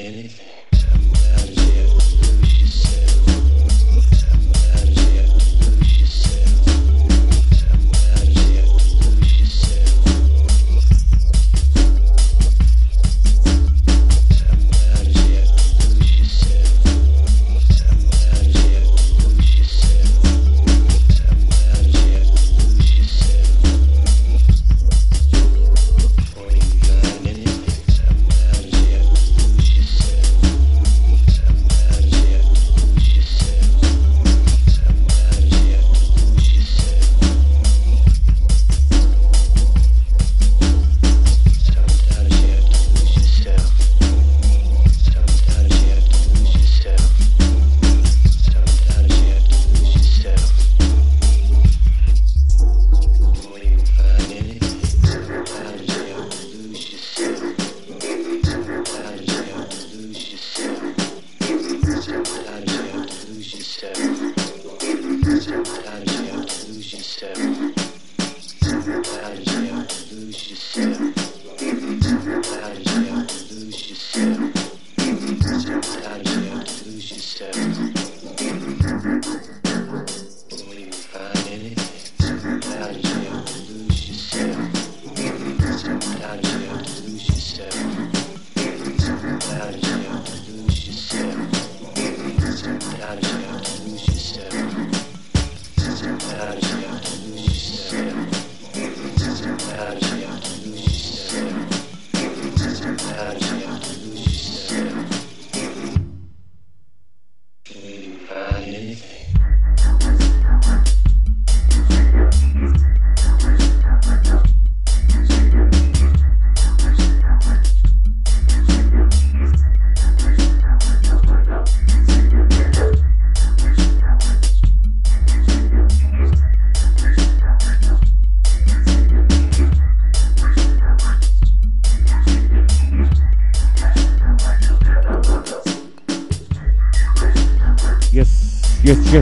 Yes.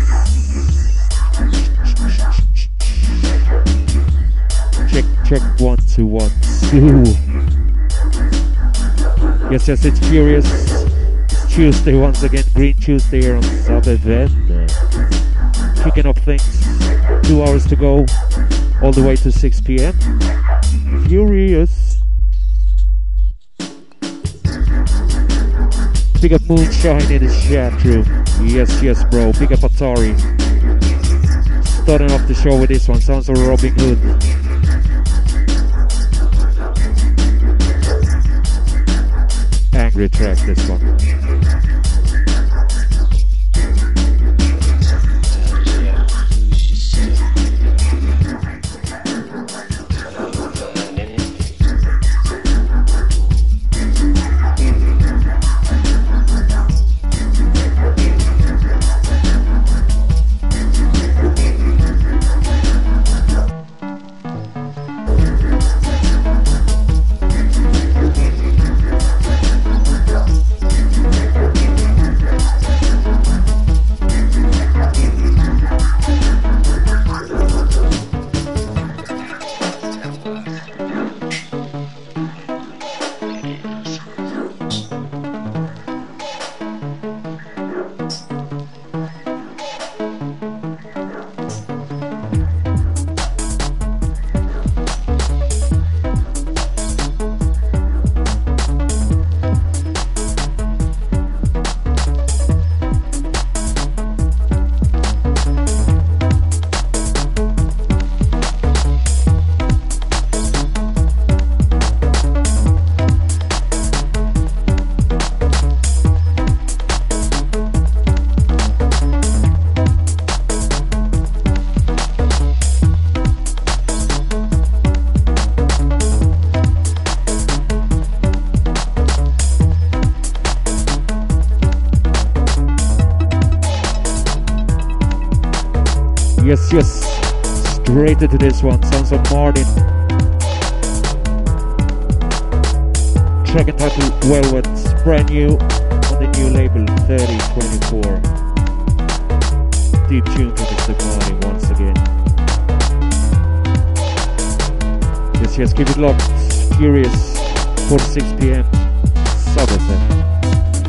Check 1 2 1 2. Yes, it's Furious. It's Tuesday once again, Green Tuesday here on Sabbath. Kicking off things. 2 hours to go, all the way to 6 p.m. Furious. Big up Moonshine in the chat room. Yes, bro. Big up Atari. Starting off the show with this one. Sounds of Robin Hood. Angry track, this one. Yes, straight into this one. Sounds of Martin. Track entitled Velvet, brand new on the new label 3024. Deep tune to Mr. Martin once again. Yes, keep it locked. Furious, 4 to 6 p.m. Sabbath.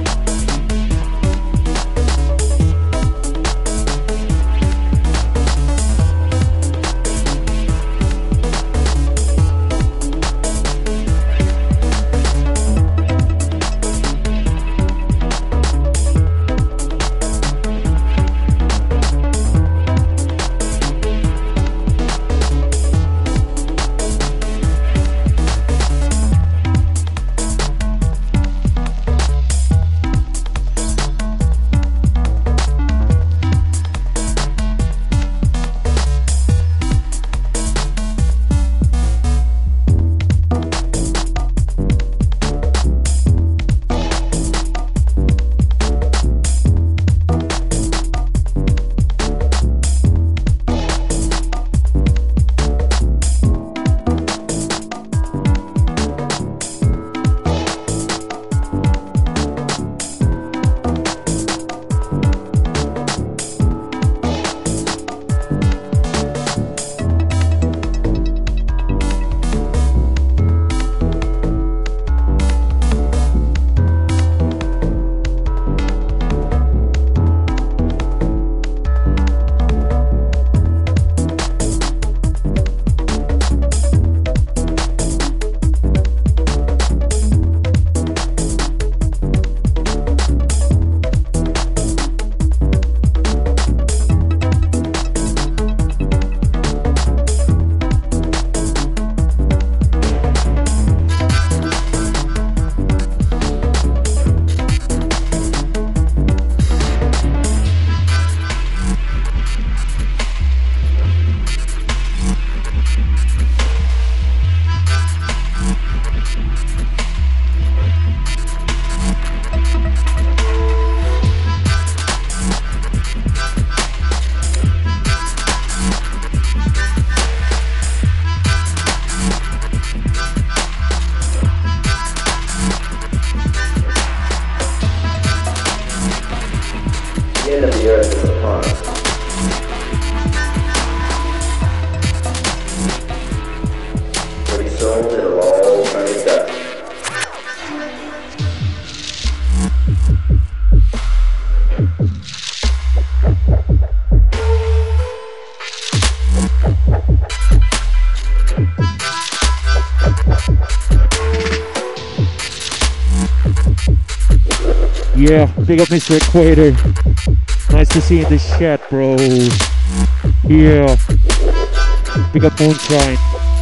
Yeah, big up Mr. Equator. Nice to see you in the chat, bro. Yeah. Big up Moonshine.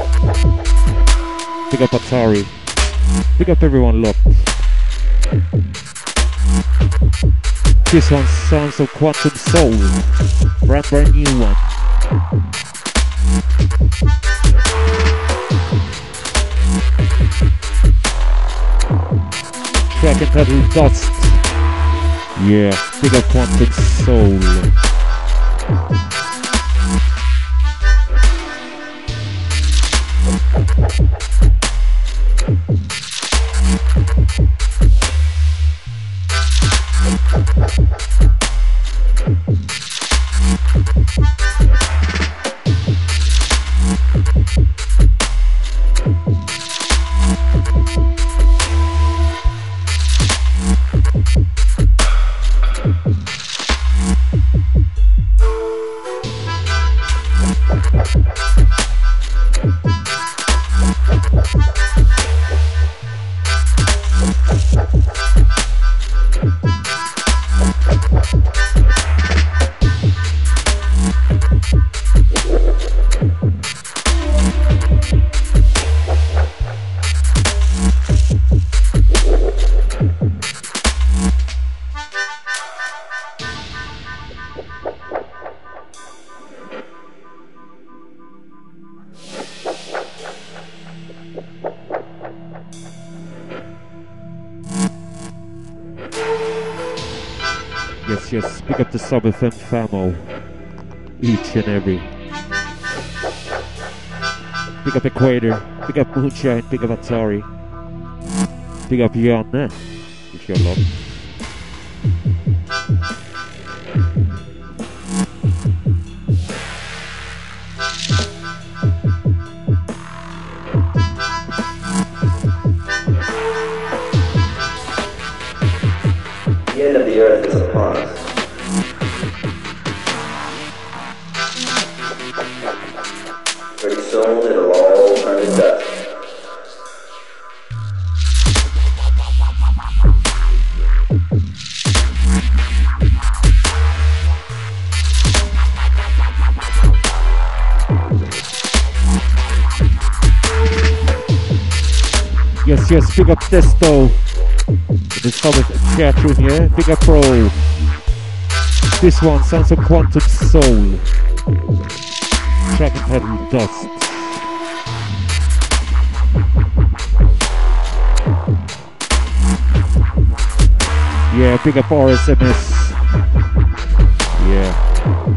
Big up Atari. Big up everyone, look. This one sounds of Quantum Soul. Brand new one. Track entitled Dust. Yeah, big up Quantum Soul. Yes, pick up the Sub FM famo. Each and every. Pick up Equator, pick up Moonshine, pick up Atari. Pick up Janne, if you're loved. The end of the earth is upon us. Pretty soon it'll all turn to dust. Yes, pick up Testo. This public chat room here. Big up Pro. This one sounds of Quantum Soul. Track entitled Dust. Yeah, big up RSMS. Yeah.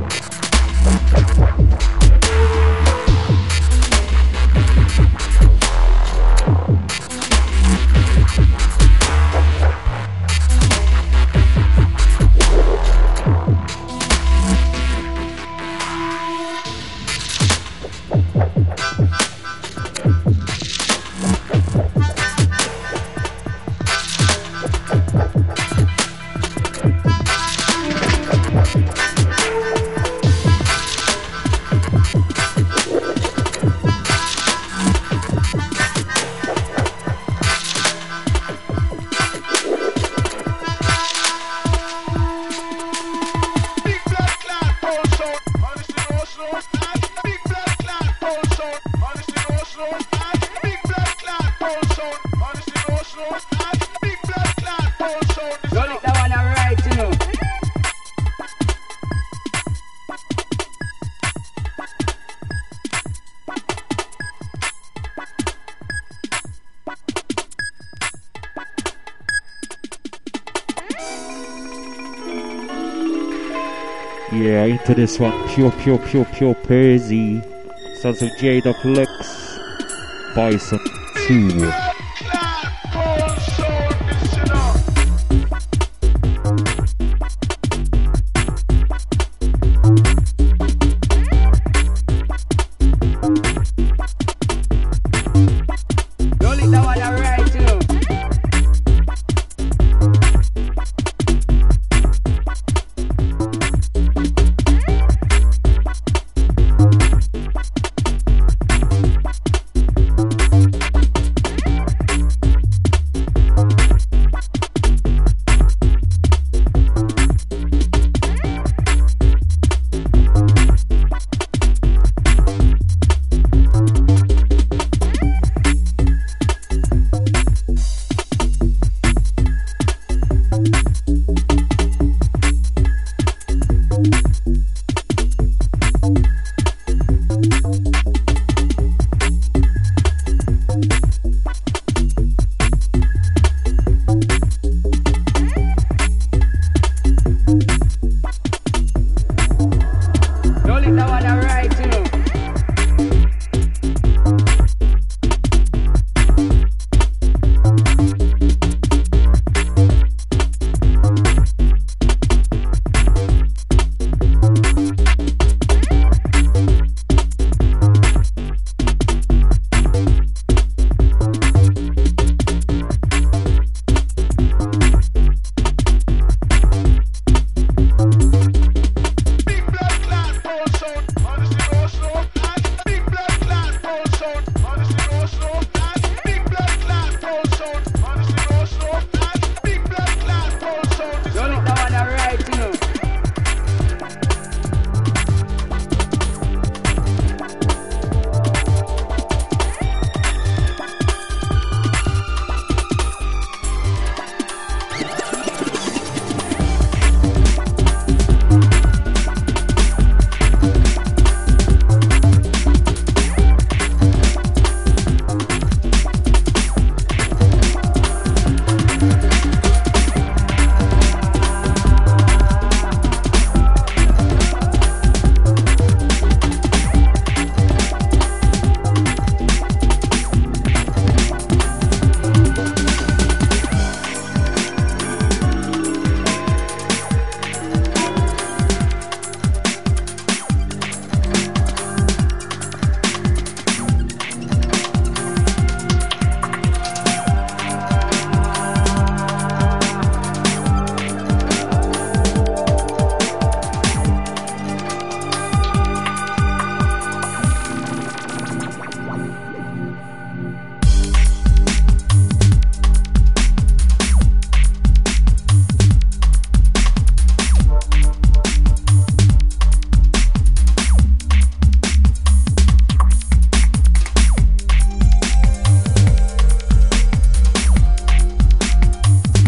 Yeah, into this one. Pure Perzy. Sounds of J.Lex. Bison 2.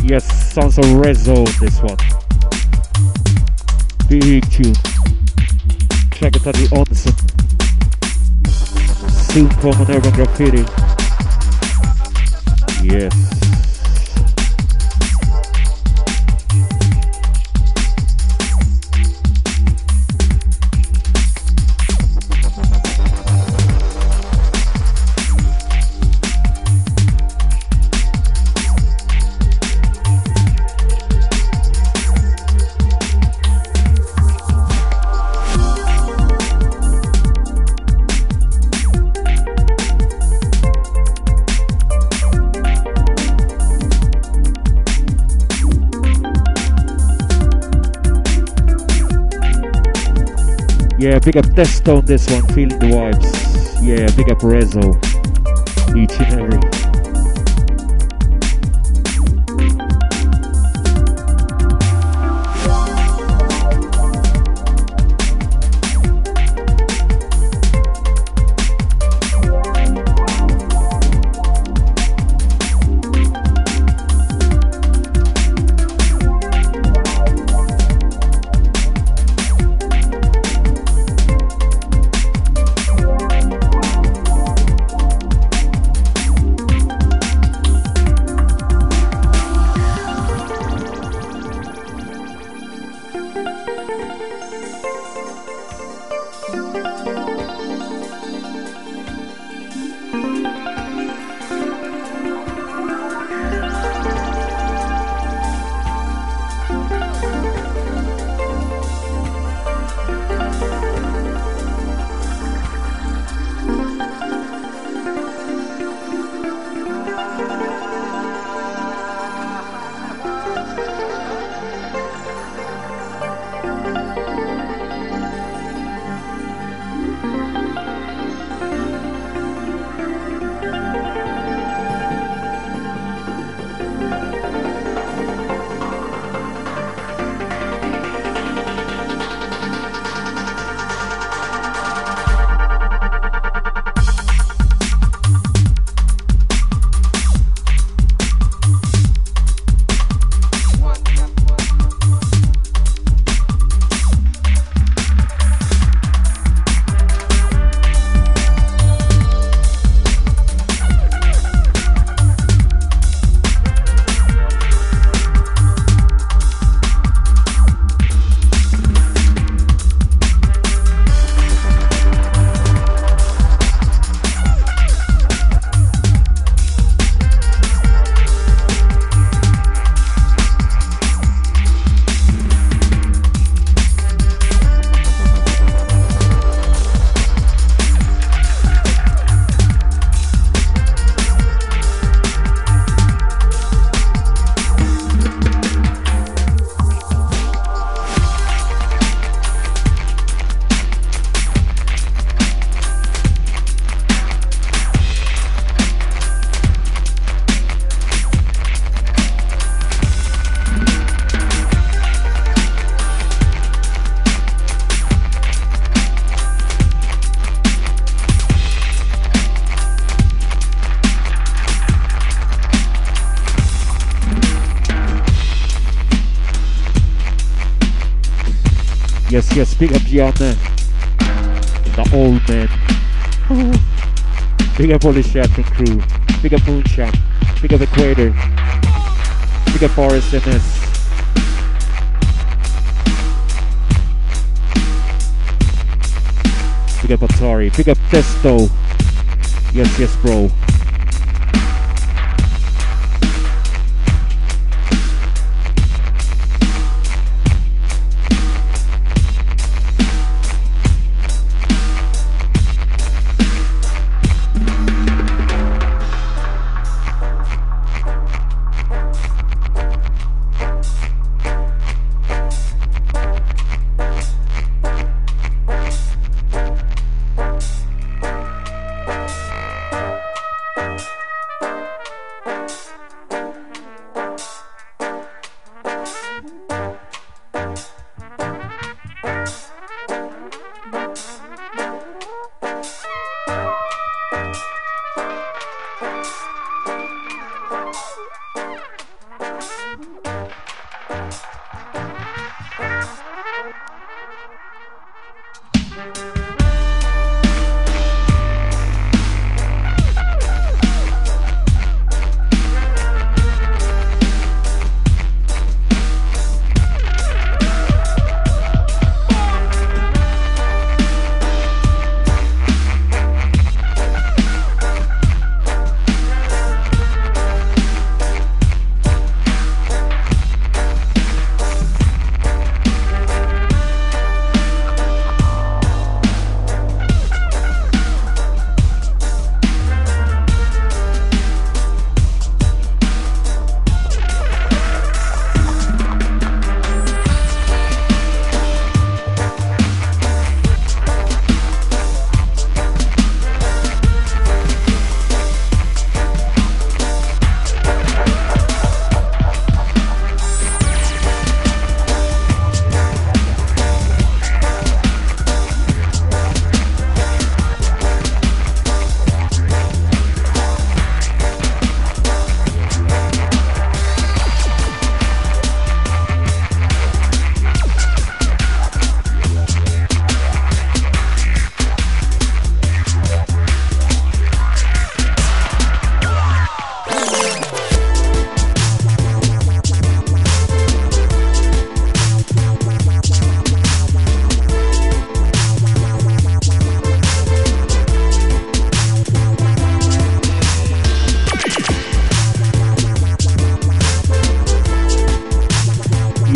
Yes, sounds of Rezo, this one. Big tune. Check it out, the Onsen. Soon come on Urban Graffiti. Yes. Yeah, big up Testo on this one, feeling the vibes. Yeah, big up Rezo. Each and every. Yes, big up Gianna, the old man. Big up all the chef and crew. Big up Moonshine. Big up Equator. Big up Forest MS. Big up Atari. Big up Testo. Yes, bro.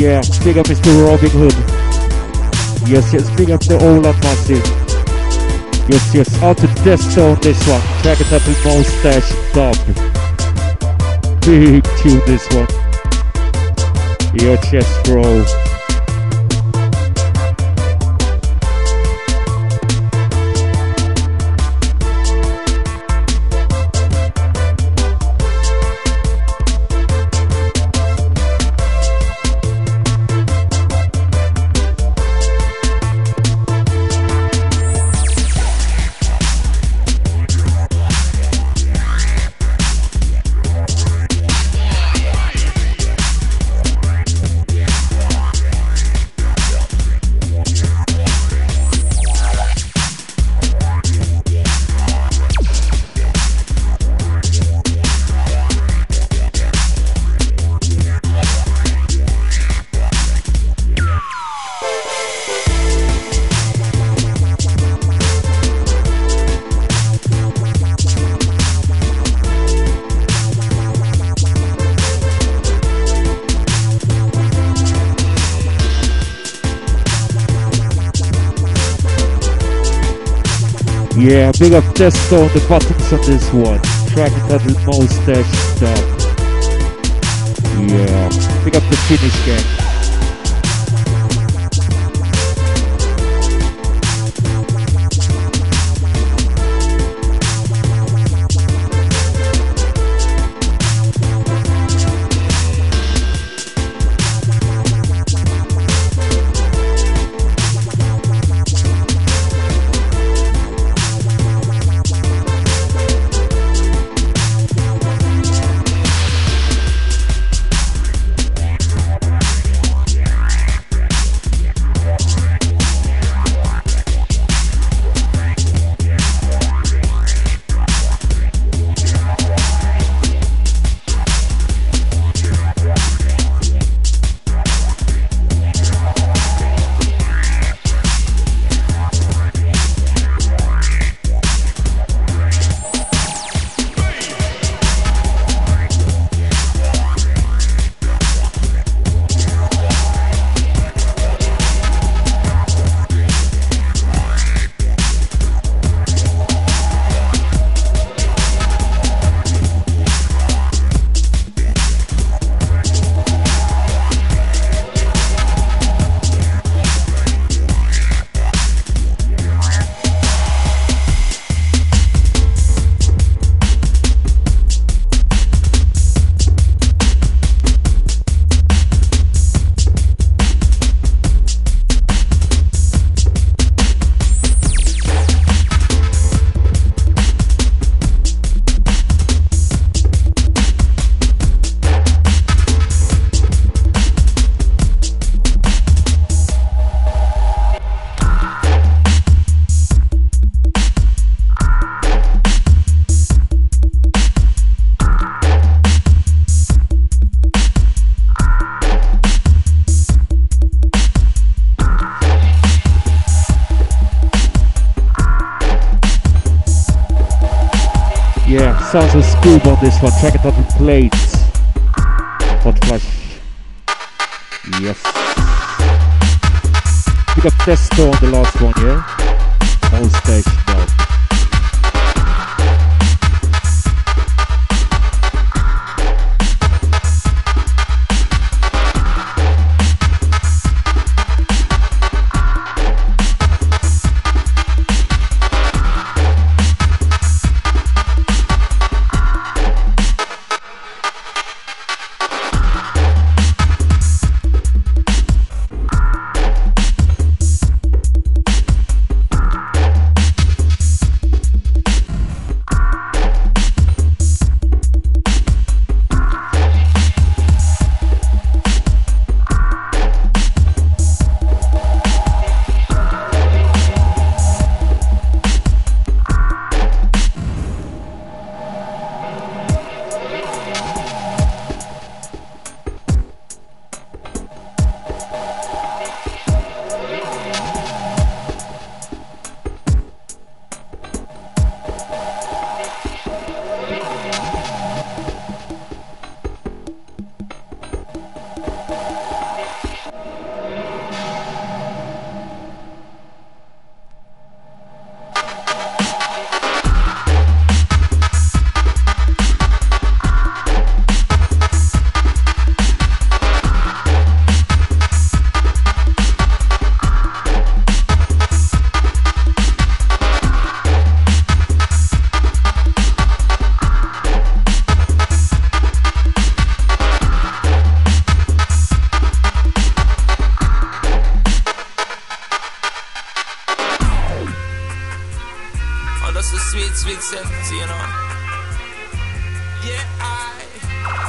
Yeah, big up Mr. Robin Hood. Yes, yes, big up the Ola Massive. Yes, yes, out to Desto on this one. Track it up with Mustache Dub. Big tune this one. Your chest, bro. Yeah, big up Testo on the buttons on this one. Track entitled Mustache Stuff. Yeah, big up the Finnish gang. Yeah, sounds of Scoob on this one. Track it up in plates. Hot Flash. Yes. We got Testo on the last one, yeah? Mustache Dub.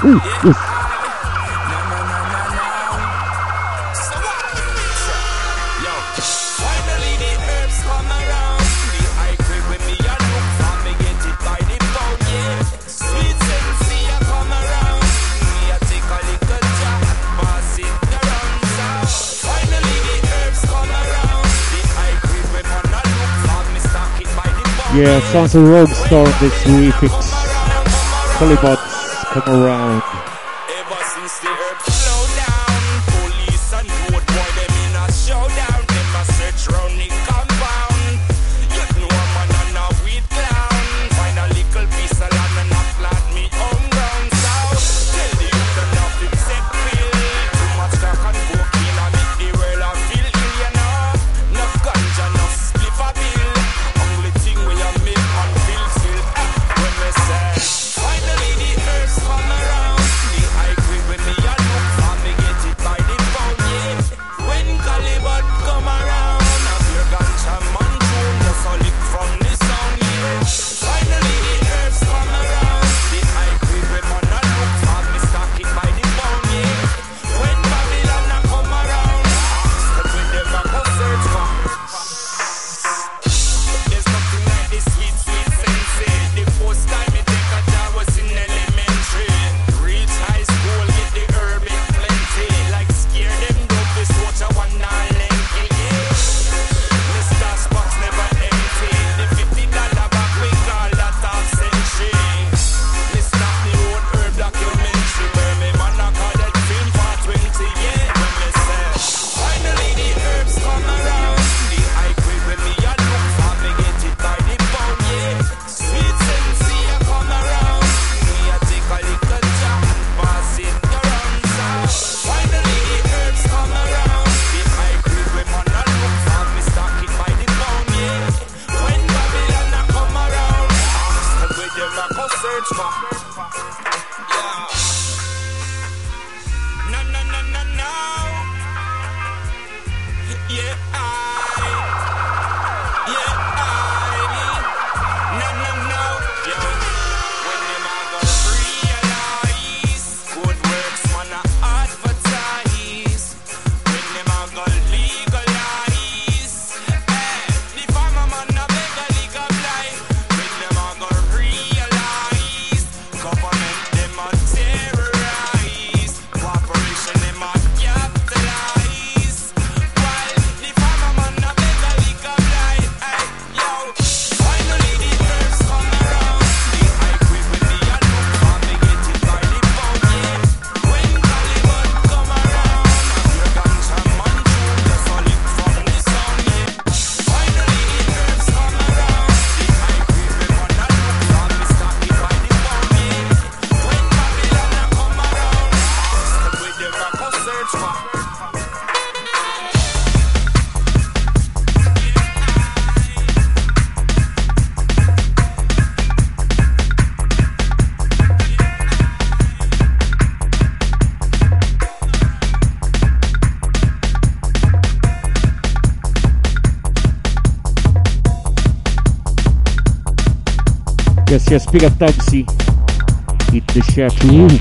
Oof. Yeah, sounds a Rogue Storm this refix. Polybots come around. Ever since the herb slow down, police and road boy them in a showdown. Them a search round the compound. Yet no man and a weed clown. Find a little piece of land and a plant me home ground. So tell the youth them not to take pill. Too much crack and cocaine and make the world a feel ill, you know. Enough ganja, enough spliff a bill. Only thing we a make man feel still. When we say finally the herbs come around. The high grade when me a look for me get it by the pound, yeah. When Caliban come around, a pure ganja man tune just a lick from the sound, yeah. Finally the herbs come around. The high grade when man a look for me stock it by the pound, yeah. When Babylon a come around, step with them a go search for. There's nothing like this sweet, sweet sensei. The first time me take a job was in elementary. Reach high school, get the herb in plenty. Like scare them dope, this watch a one and lengthy, yeah. Mr. Spox never empty. The $50 back we call that half century. Me stop the old herb documentary. Where me man a call that film for 20, yeah. When me say finally the herbs come around. The high grade when me a look for me get it by the pound, yeah. Sweet sensei a come around. Me a take a little jam and pass it around. So finally the herbs come around. The high grade when man a look for me stock it by the pound, yeah. When Babylon a come around, step with them a go search for. Yeah. No, no, no, no, no. Yeah, no, no, no, yo. When them a go realize good works man a advertise. When them a go legalize, the farmer man a beg a legalize. When them a go realize government them a terrorize. Cooperation them a capitalize. While the farmer man a beg a legalize. Yo, finally the herbs come around. The high grade when me a look for me get it by the pound, yeah. When Caliban come around, a pure ganja man tune just a lick from the sound, yeah. Finally the herbs come around. The high grade when man a look for me stock it by the pound, yeah. When Babylon a come around, step with them a go search for. Yes, big up Taxi. Hit the chat room.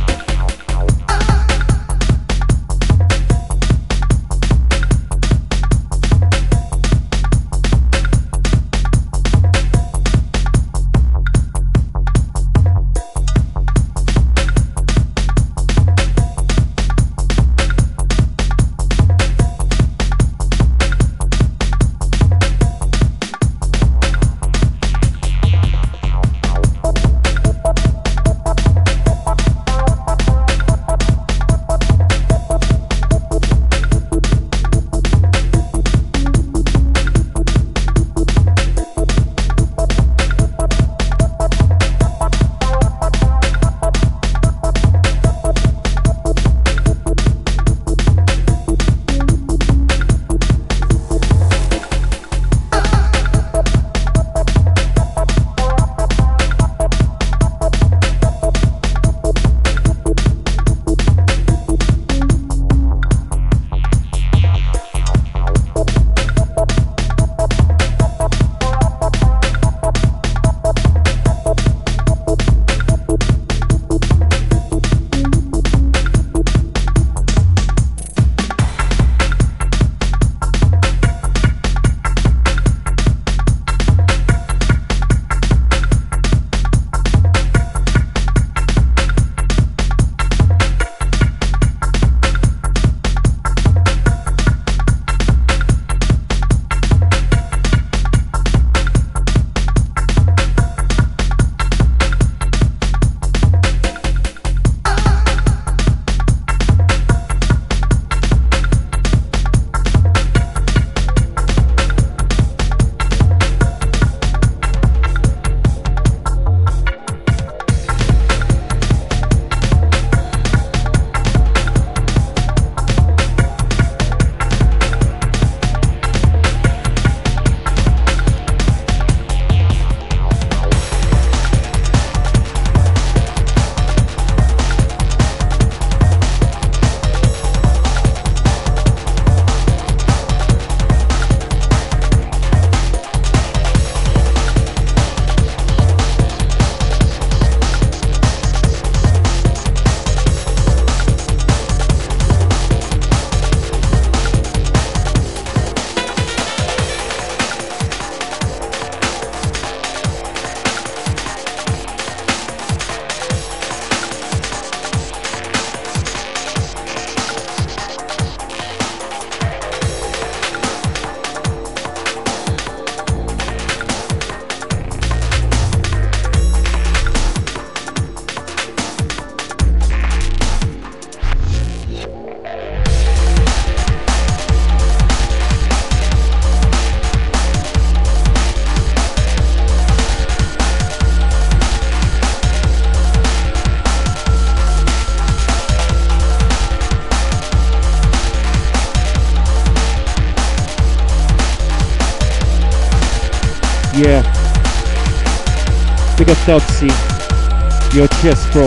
Yeah. Big up Dubsy. Your chest, bro.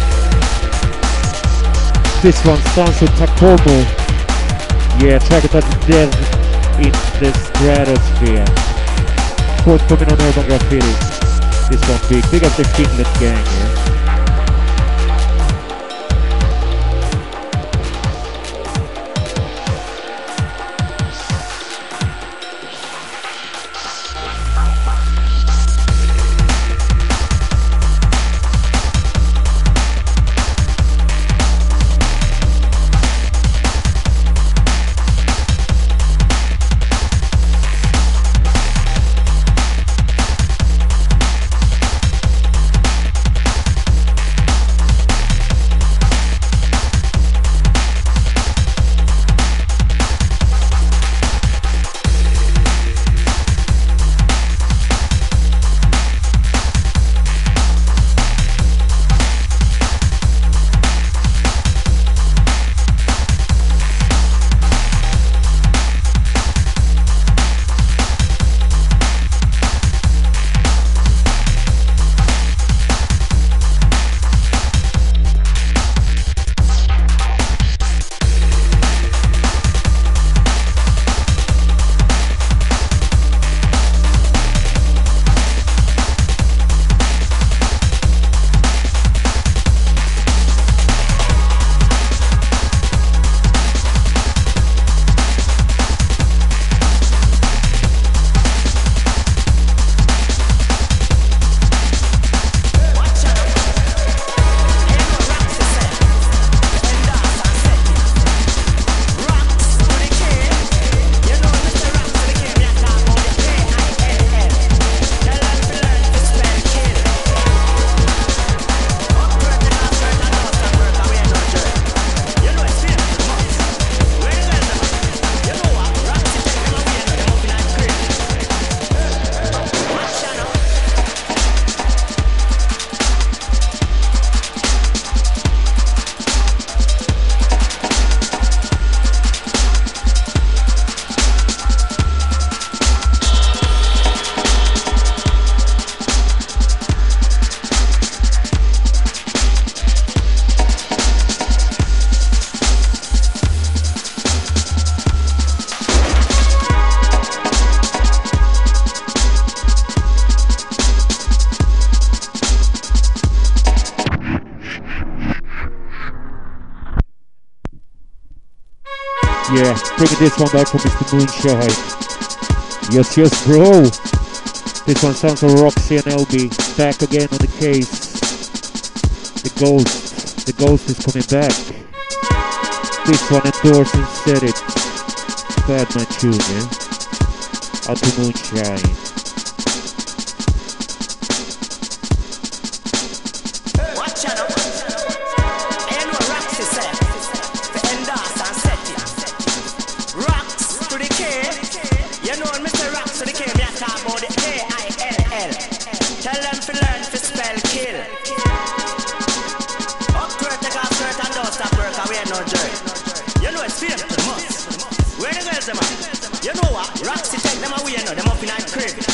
This one sounds with Takomo. Yeah, track it at the dead in the stratosphere. Forthcoming on Urban Graffiti. This one big. Big up the Kinglet gang, yeah. Yeah, bringing this one back from Mr. Moonshine. Yes, yes, bro. This one sounds like Roxy and LB. Back again on the case. The ghost is coming back. This one endorsed and said it. Bad man tune, yeah? Out to Moonshine. You know what? Roxy take them away, no, them up in that crib.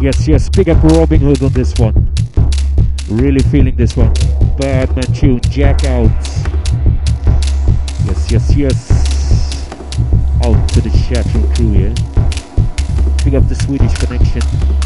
Yes, yes, big up Robin Hood on this one. Really feeling this one. Badman tune, Jack out. Yes, yes, yes. Out to the chatroom crew, yeah. Big up the Swedish connection.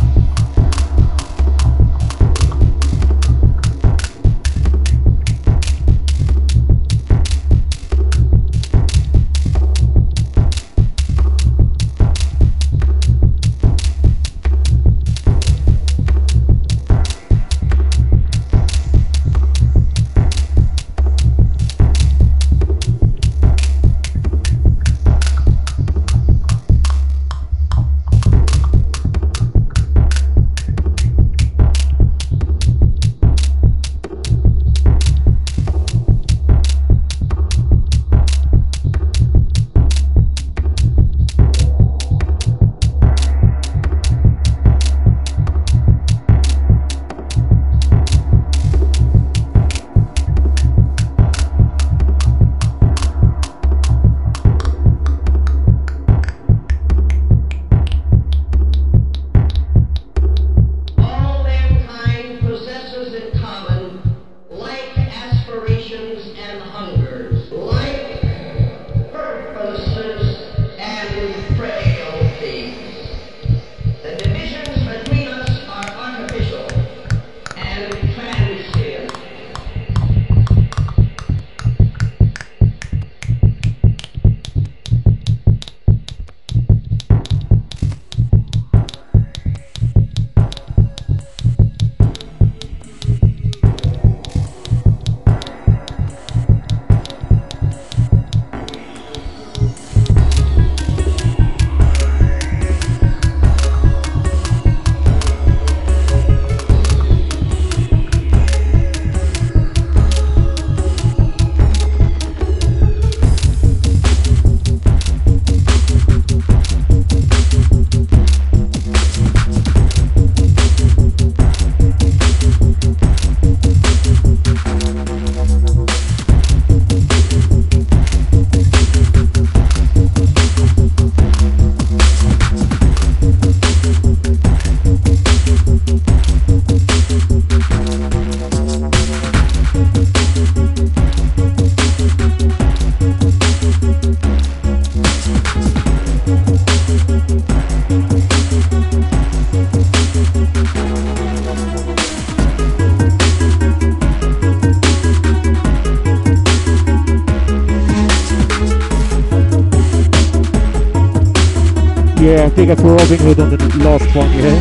Yeah, big up for Robin Hood on the last one, yeah?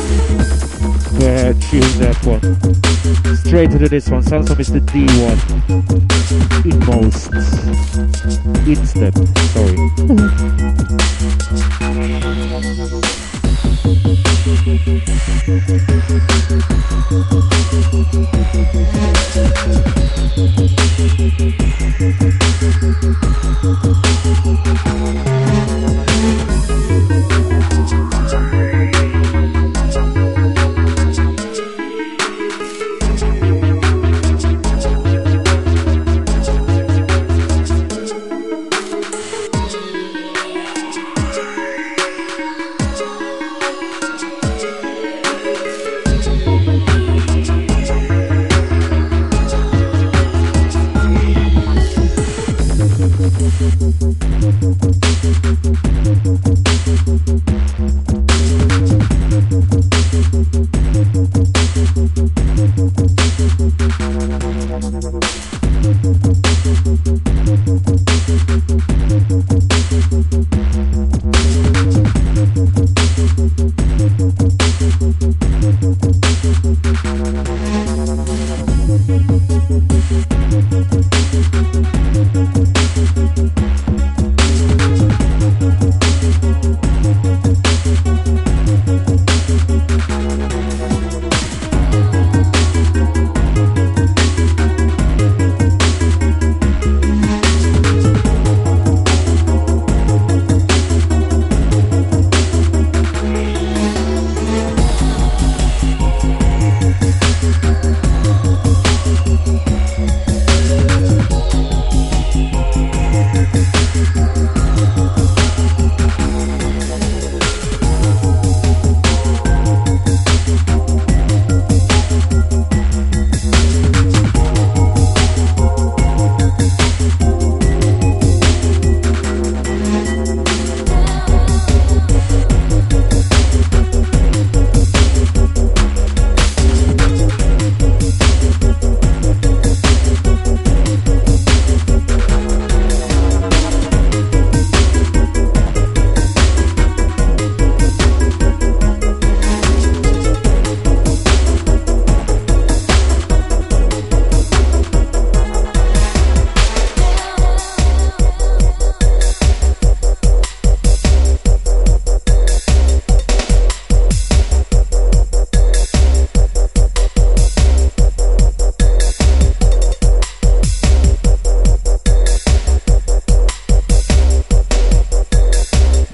Bad tune, that one. Straight to this one, sounds like Mr. D1. Inmost. Instep, sorry.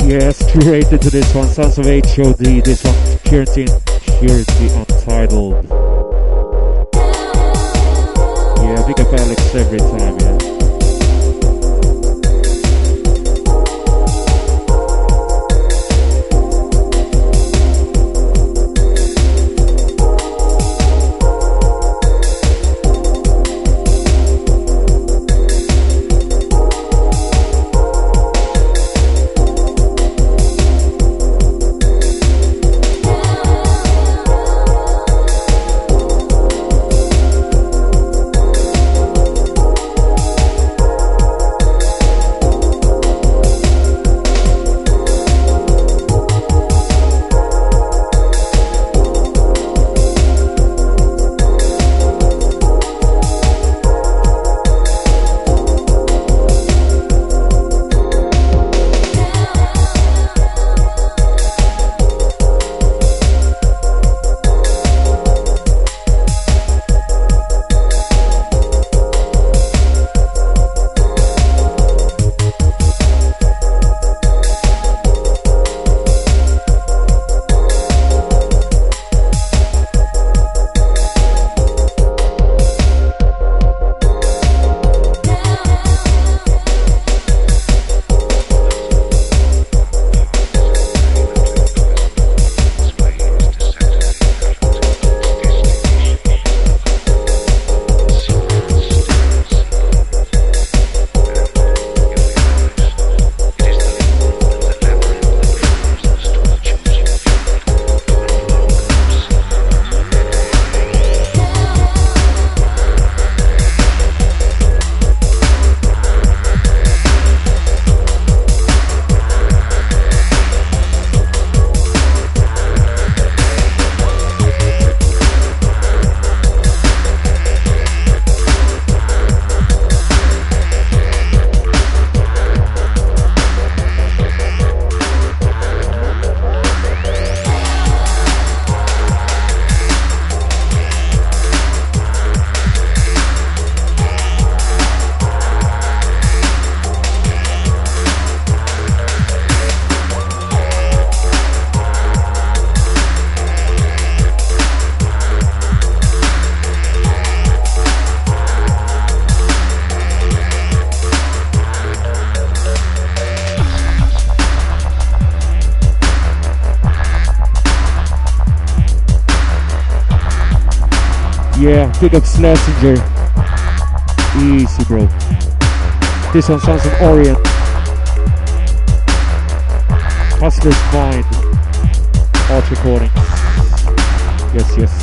Yes, curated to this one. Sons of HOD, this one. Purity Untitled. Yeah, big up Alex every time, yeah. Yeah, big up Schlesinger. Easy, bro. This one sounds of Orient. Hustler's Mind. Art recording. Yes, yes.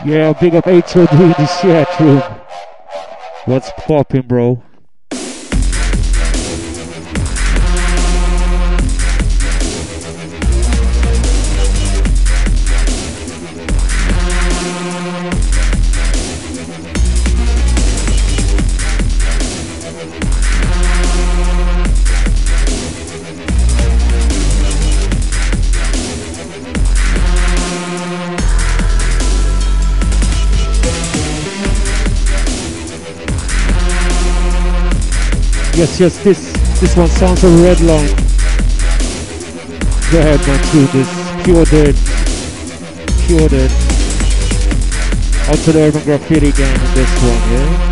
Yeah, big up HOD in the chat room. What's poppin', bro? Yes, this one sounds a red line. Go ahead, man, through this. Pure dead. Out to the Urban Graffiti gang in this one, yeah?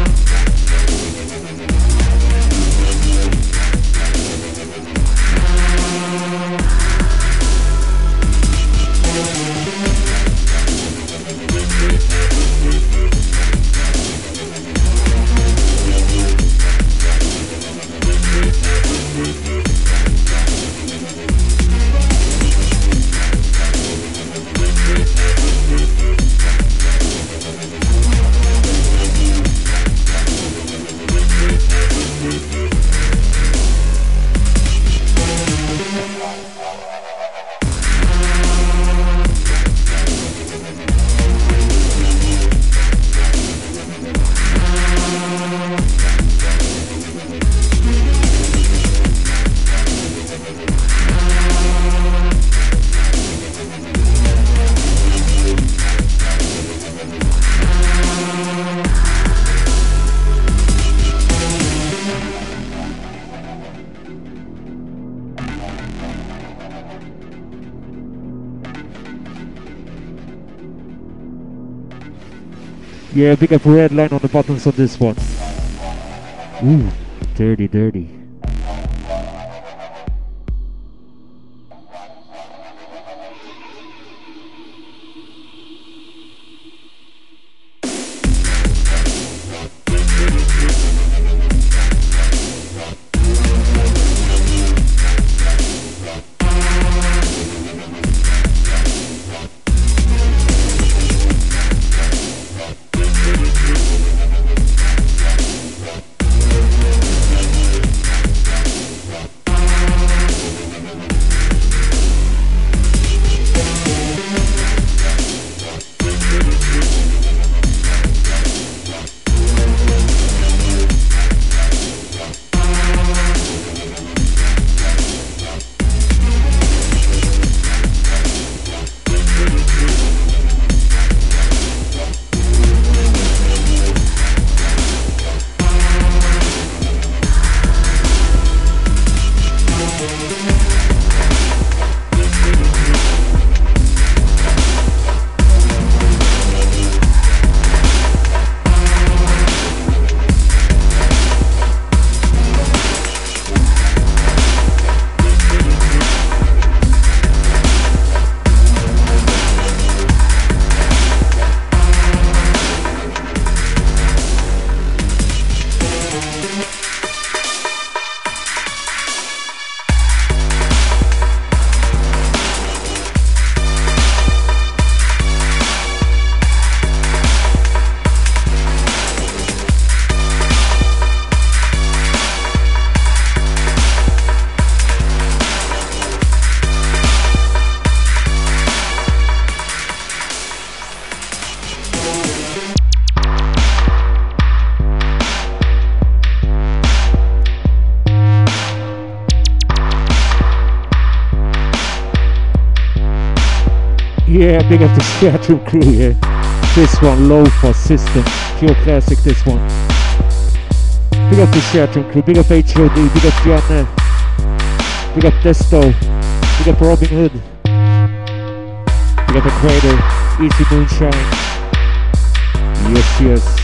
Yeah, big up red line on the buttons on this one. Ooh, dirty. Yeah, big up the Seattle crew here. This one, low for system. Pure classic, this one. Big up the Seattle crew, big up HOD, big up John, big up Desto, big up Robin Hood, big up the Crater, Easy Moonshine. Yes.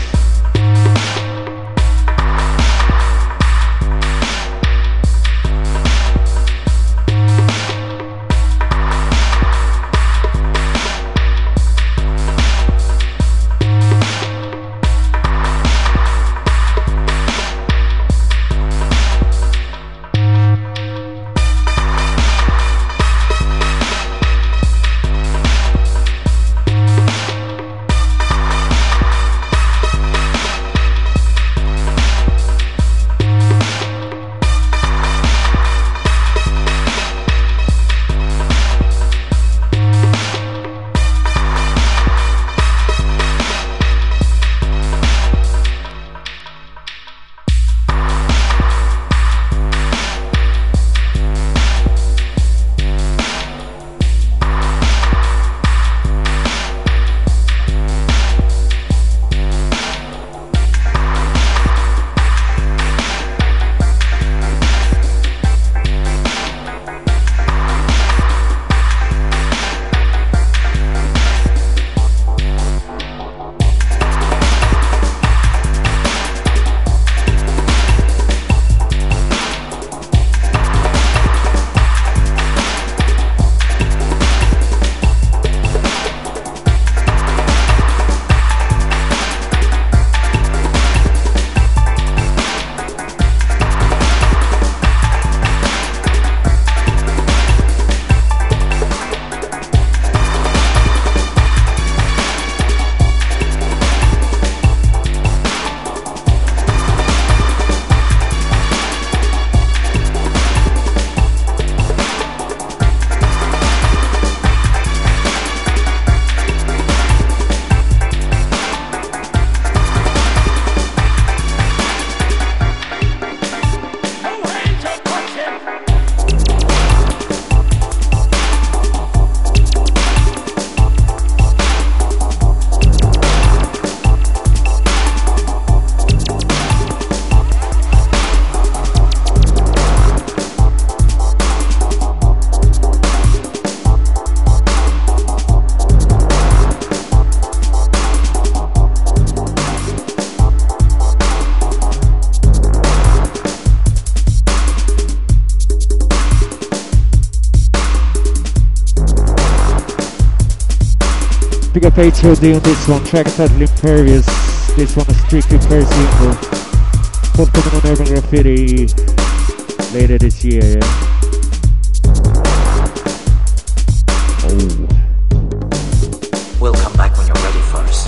HOD on this one, track title Imperious. This one is strictly per single. Forthcoming on Urban Graffiti later this year, yeah. Oh. We'll come back when you're ready first.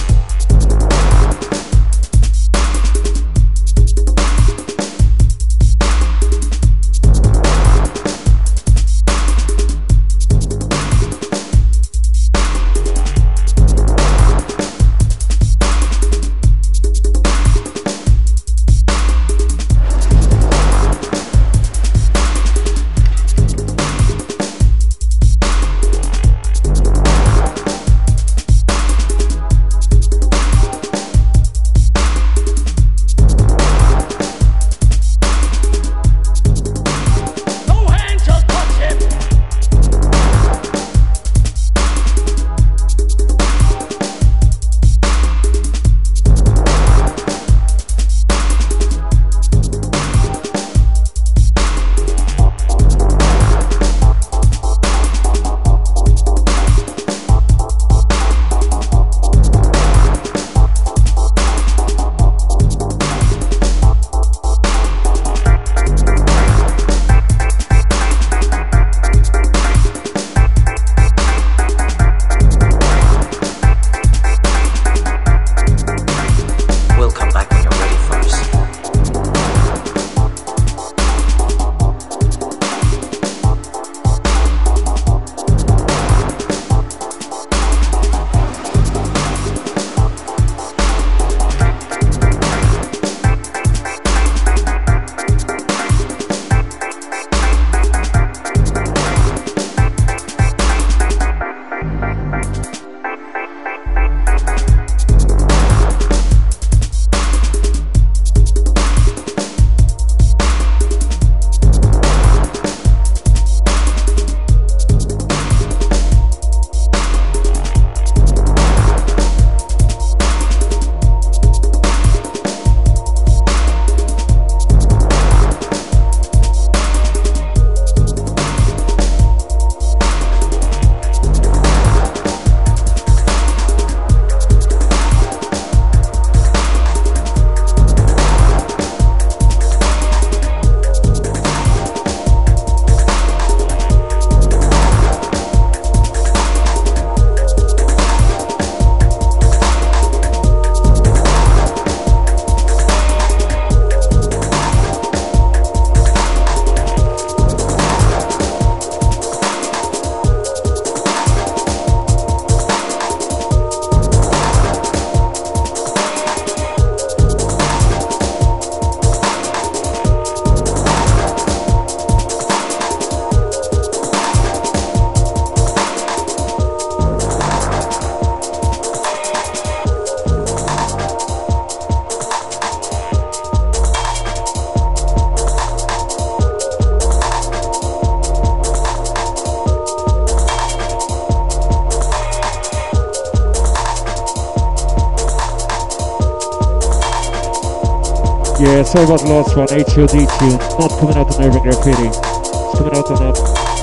Yeah, sorry about the last one, HOD tune, not coming out on Urban Graffiti. It's coming out on a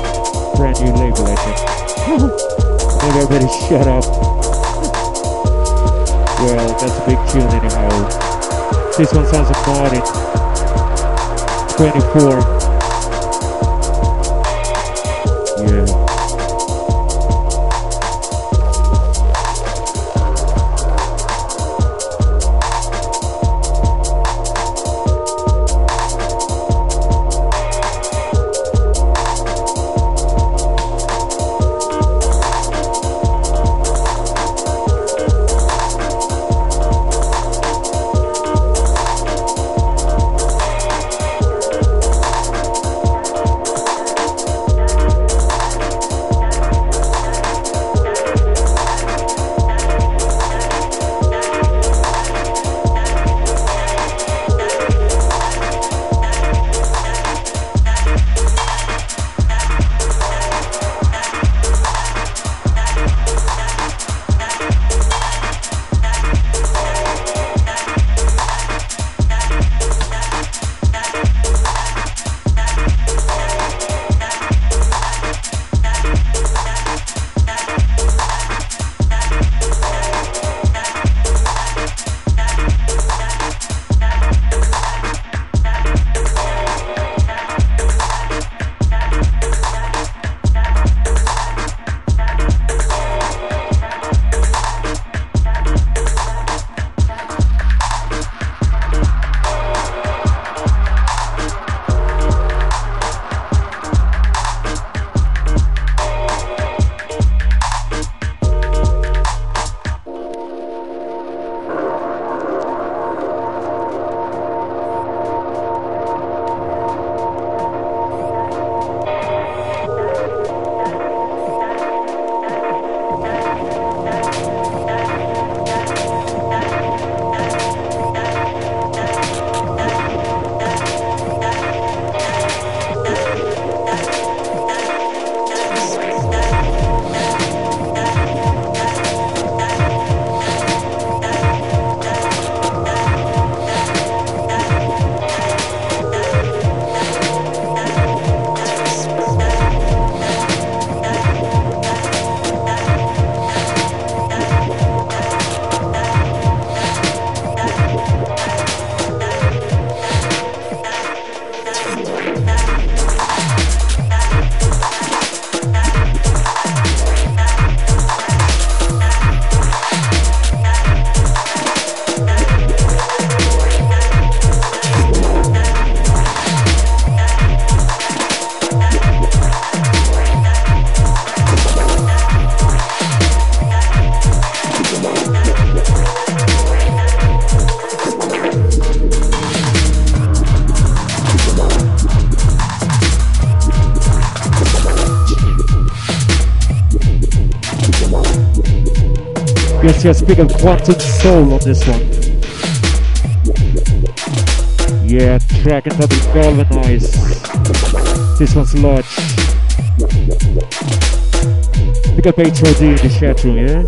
brand new label, I think. Maybe I better shut up. Well, that's a big tune anyhow. This one sounds like Martin. 24. Yeah. Yes, big up Quantum Soul on this one. Yeah, track and double galvanize. This one's large. Big up HOD in the chat room, yeah?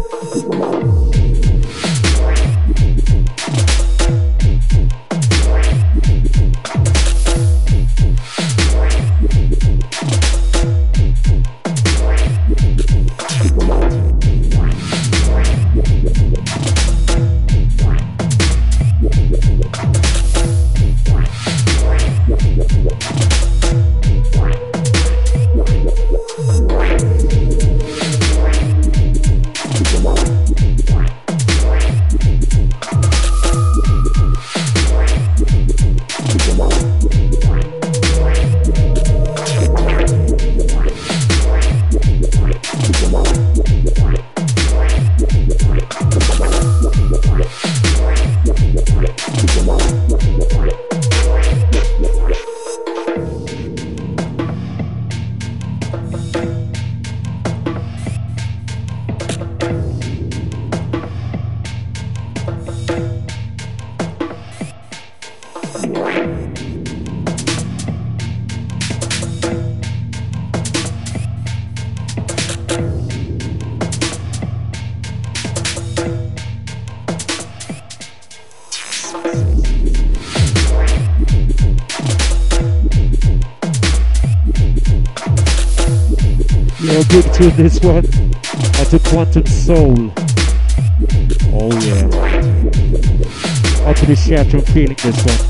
Big to this one, to Quantum Soul. Oh yeah. Out to the chat room feeling this one.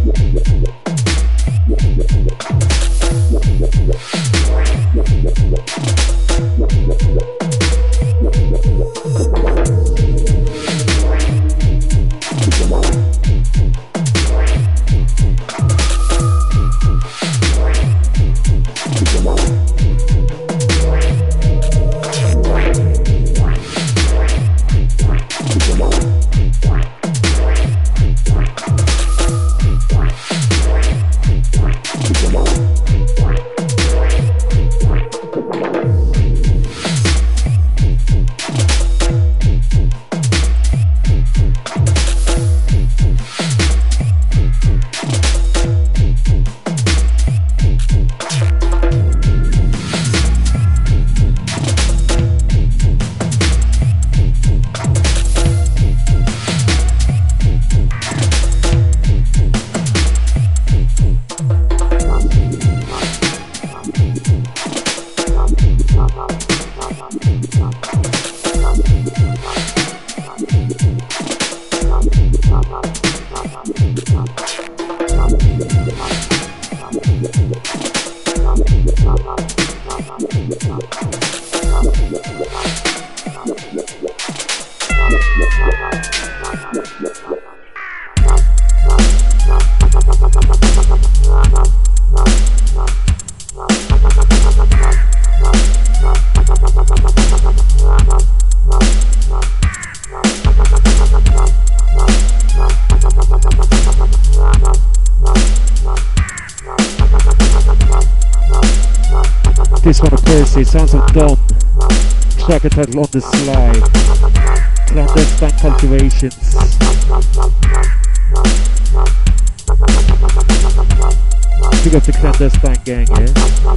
This one of Percy, sounds of Dom. Track title on the slide. Clandestine Cultivations. Pick up the Clandestine gang, yeah?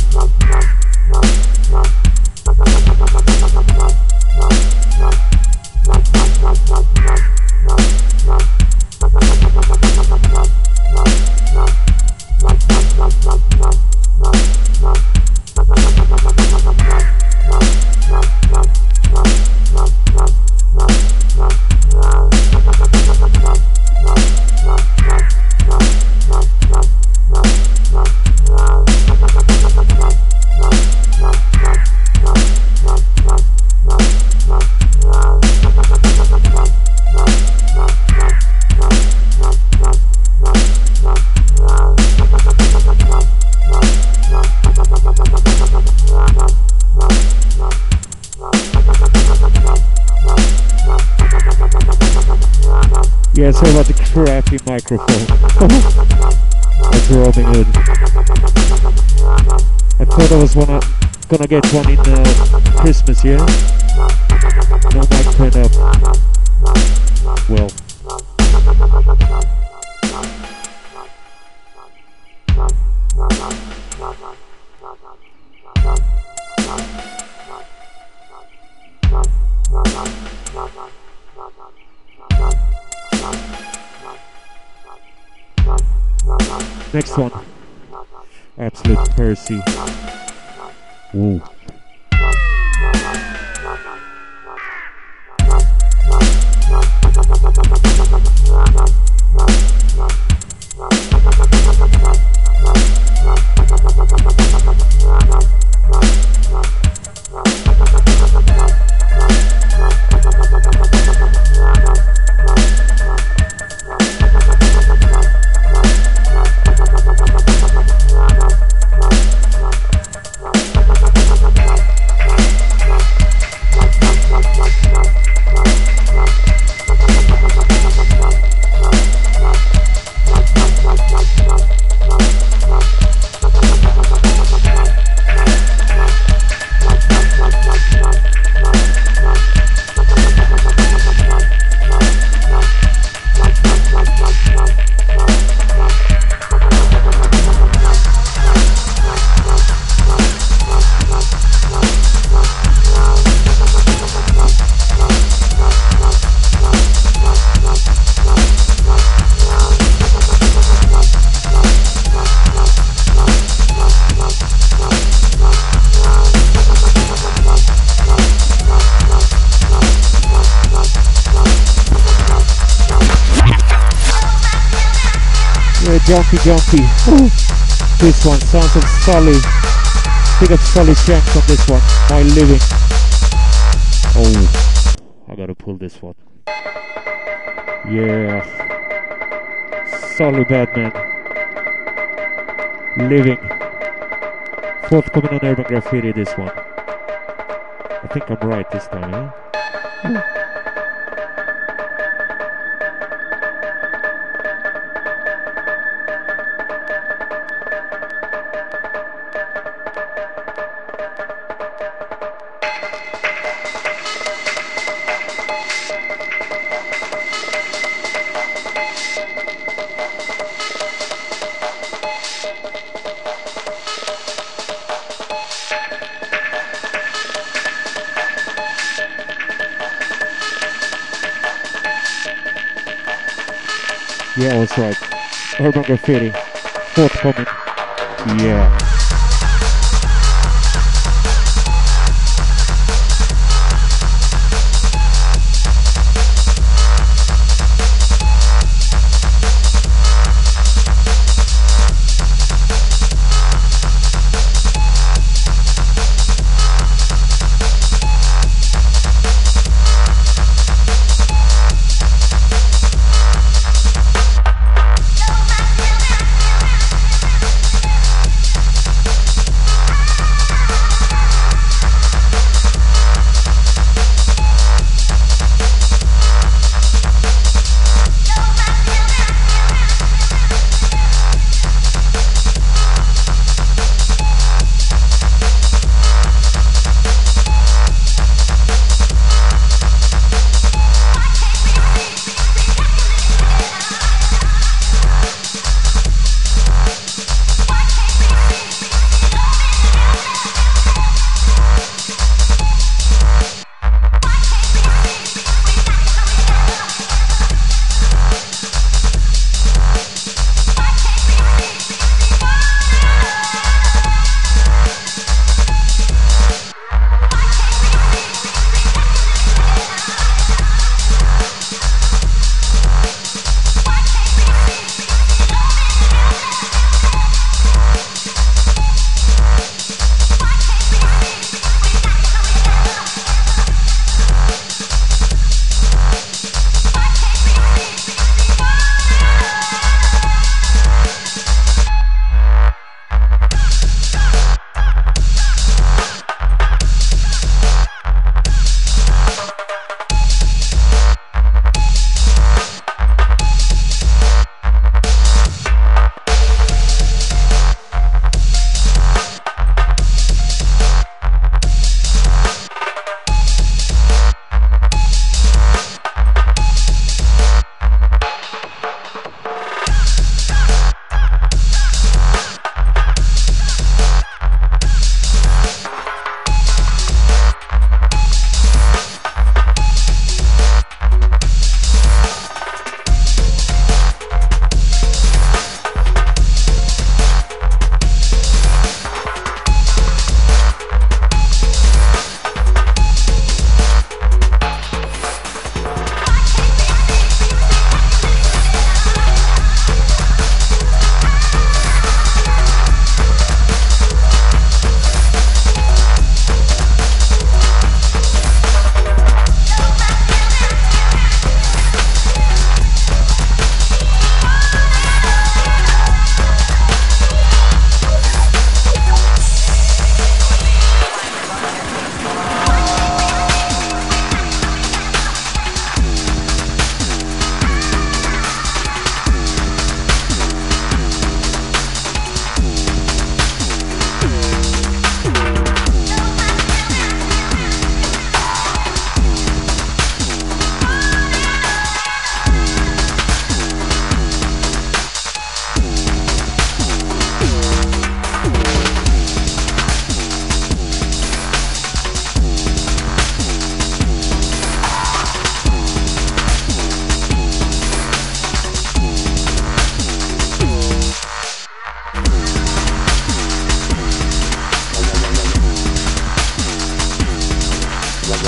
Yeah, sorry about the crappy microphone. That's Robin Hood. I thought I was gonna get one in Christmas, yeah? No mic turn up. Next one. Absolute Percy. Whoa. Junkie. This one, sounds of Sully. Pick up Sully Shanks on this one. My Living. Oh, I gotta pull this one. Yeah. Sully Badman. Living. Forthcoming on Urban Graffiti, this one. I think I'm right this time, eh? Yeah, that's right. Urban Graffiti. Forthcoming. Yeah.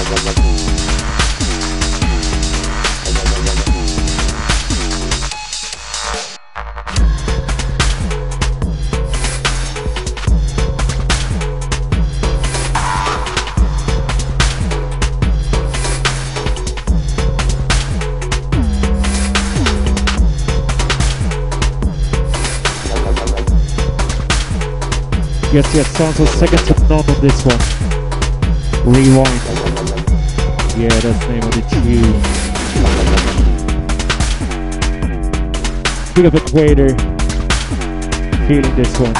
Yes, sounds a second to none on this one. Rewind. Yeah, that's the name of the tune. Big up Equator. Feeling this one.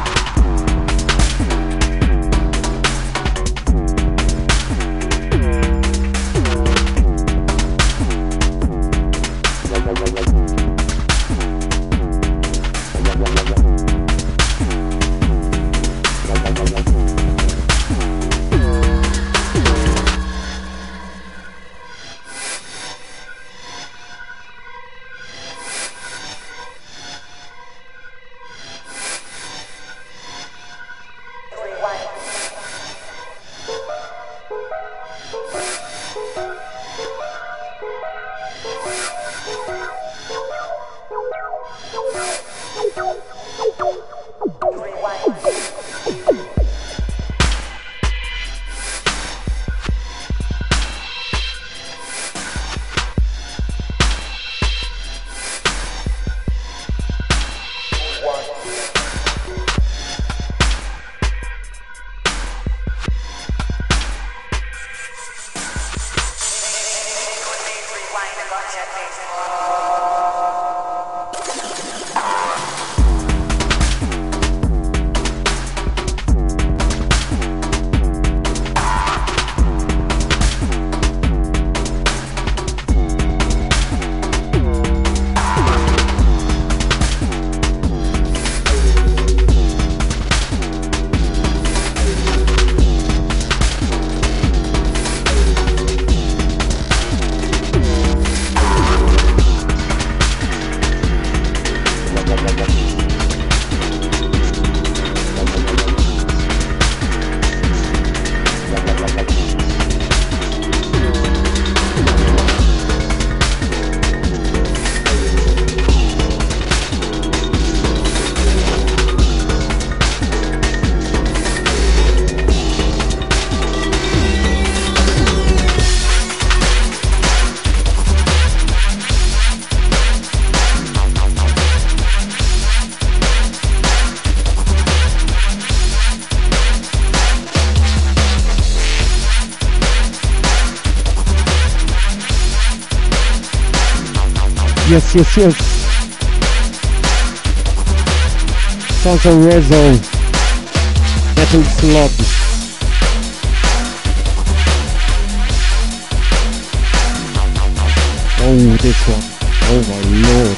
Yes. Sounds of Rezo. Metal Slug. Oh, this one. Oh my lord.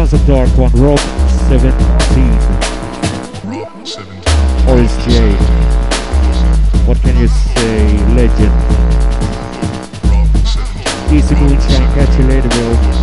Sounds a dark one. Rob 17. Oris J. What can you say? Legend. Easy Moonshine. Catch you later, bro.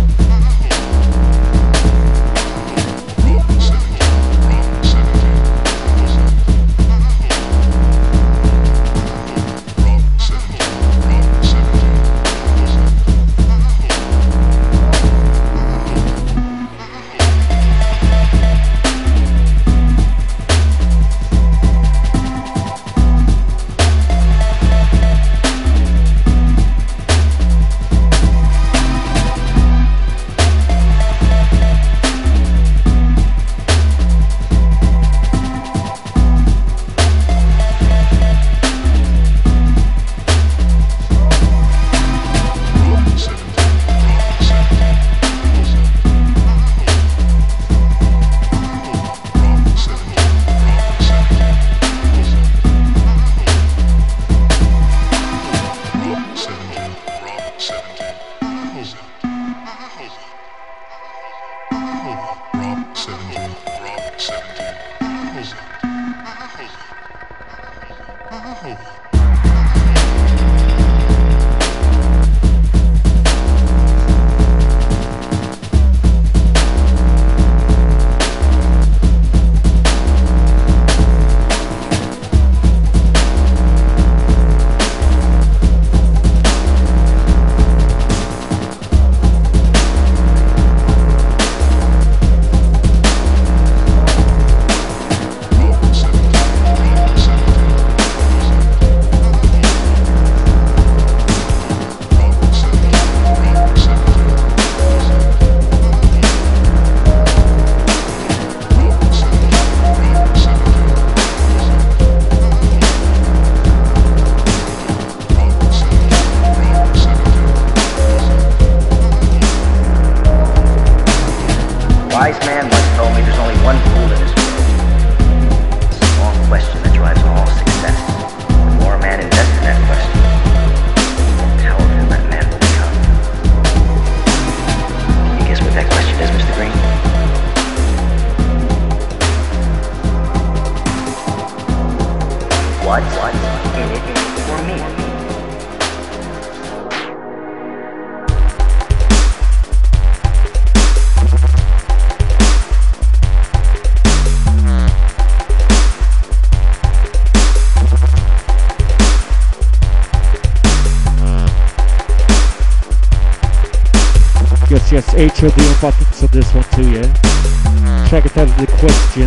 Yes, HOD on buttons on this one too, yeah? Check it out, the question.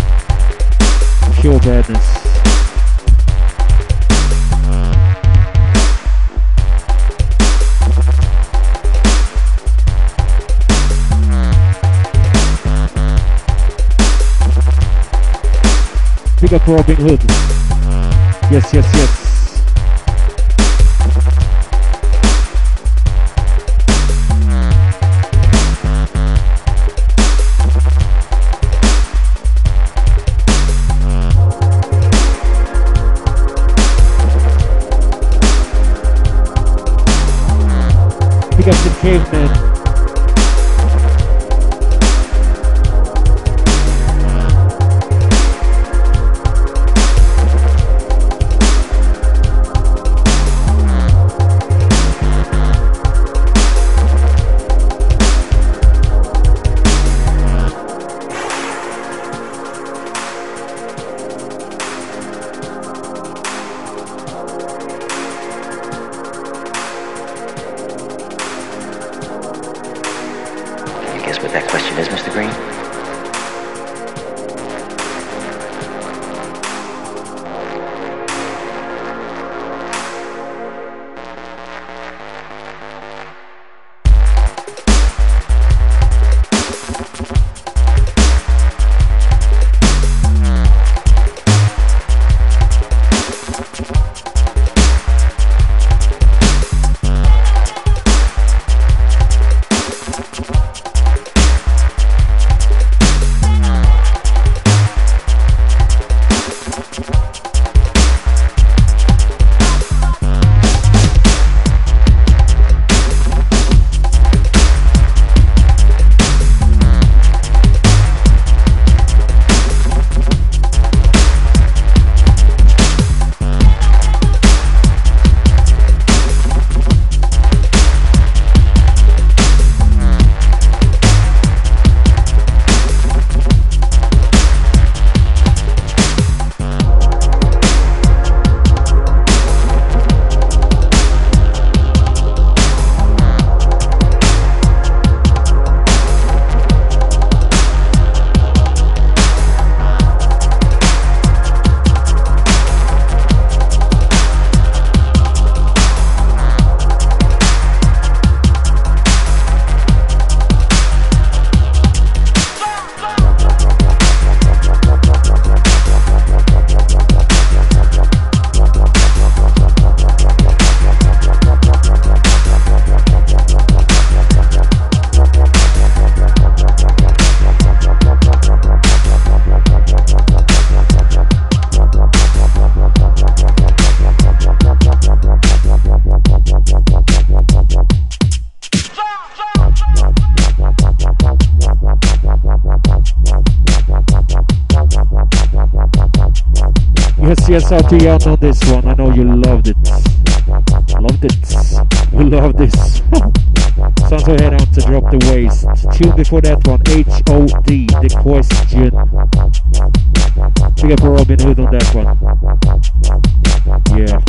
Pure badness. Big up Robin Hood. Yes, yes, yes. Big up the caveman. Yes, out to Jan on this one. I know you loved it. Loved it. You love this. Sounds like head out to Drop the Waist. Tune before that one, H.O.D. The Question. Big up for Robin Hood on that one. Yeah.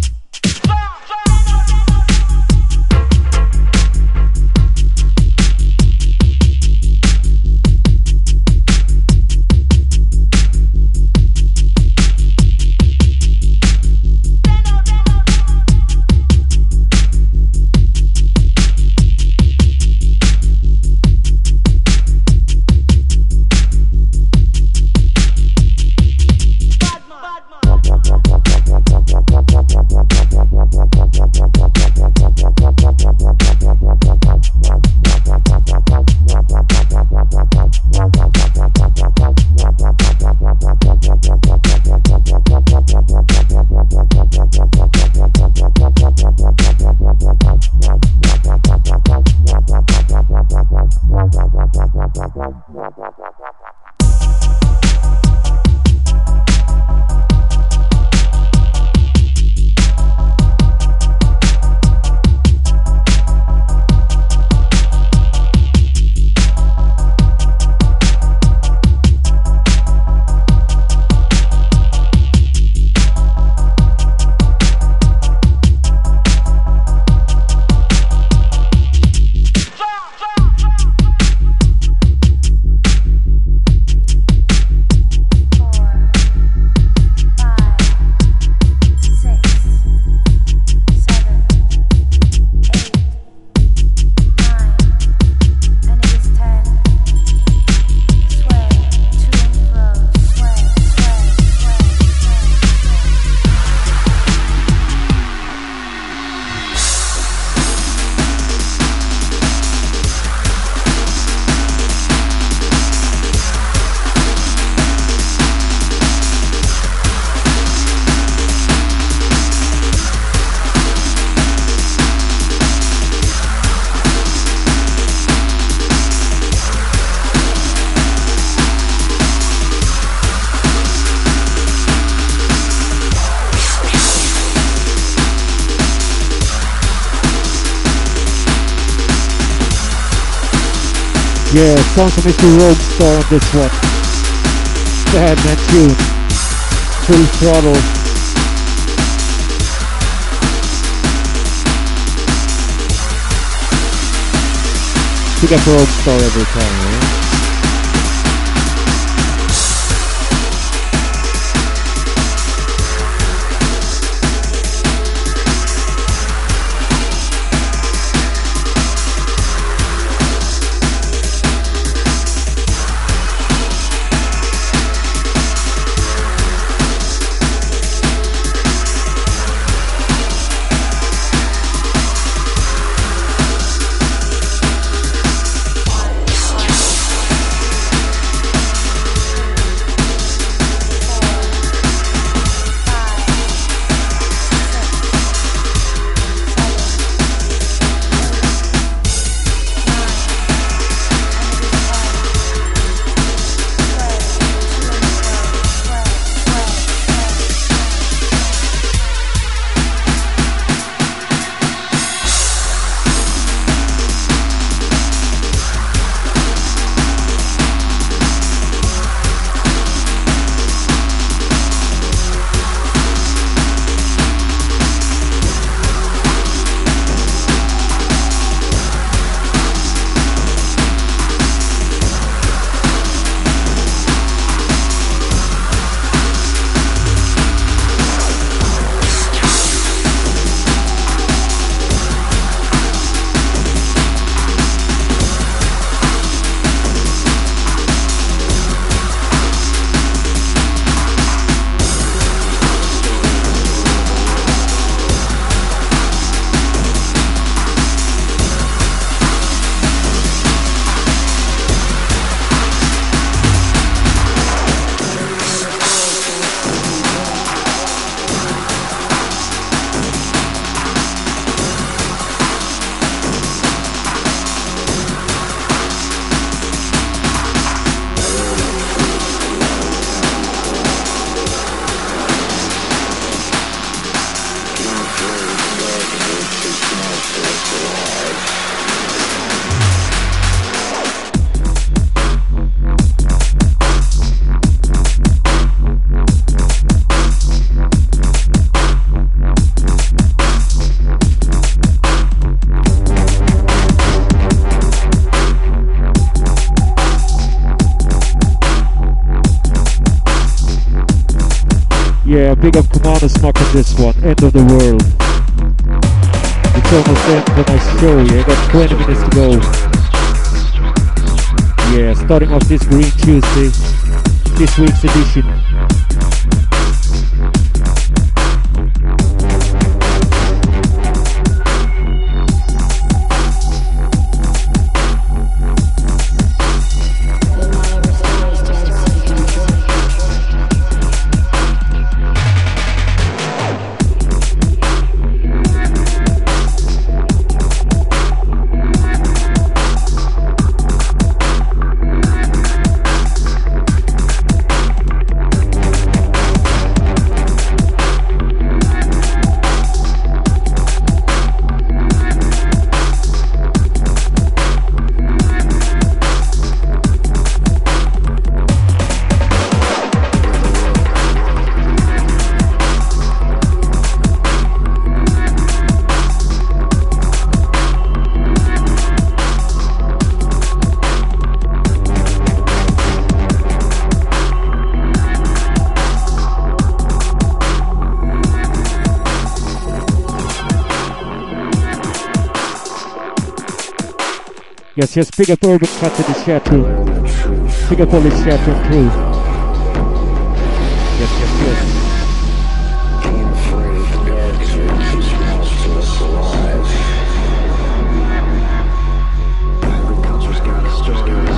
Yeah, sounds like Mr. Roadstar on this one. Bad man tune. Full throttle. You got Roadstar every time, right? Yeah, big up Commander Smack on this one. End of the world. It's almost the end of my show. Yeah, got 20 minutes to go. Yeah, starting off this Green Tuesday, this week's edition. Yes, big up Urban Cut to the chat room. Big up all the chat room crew. Yes. Ain't afraid, dark searches smells to us alive. Agriculture's got a story of the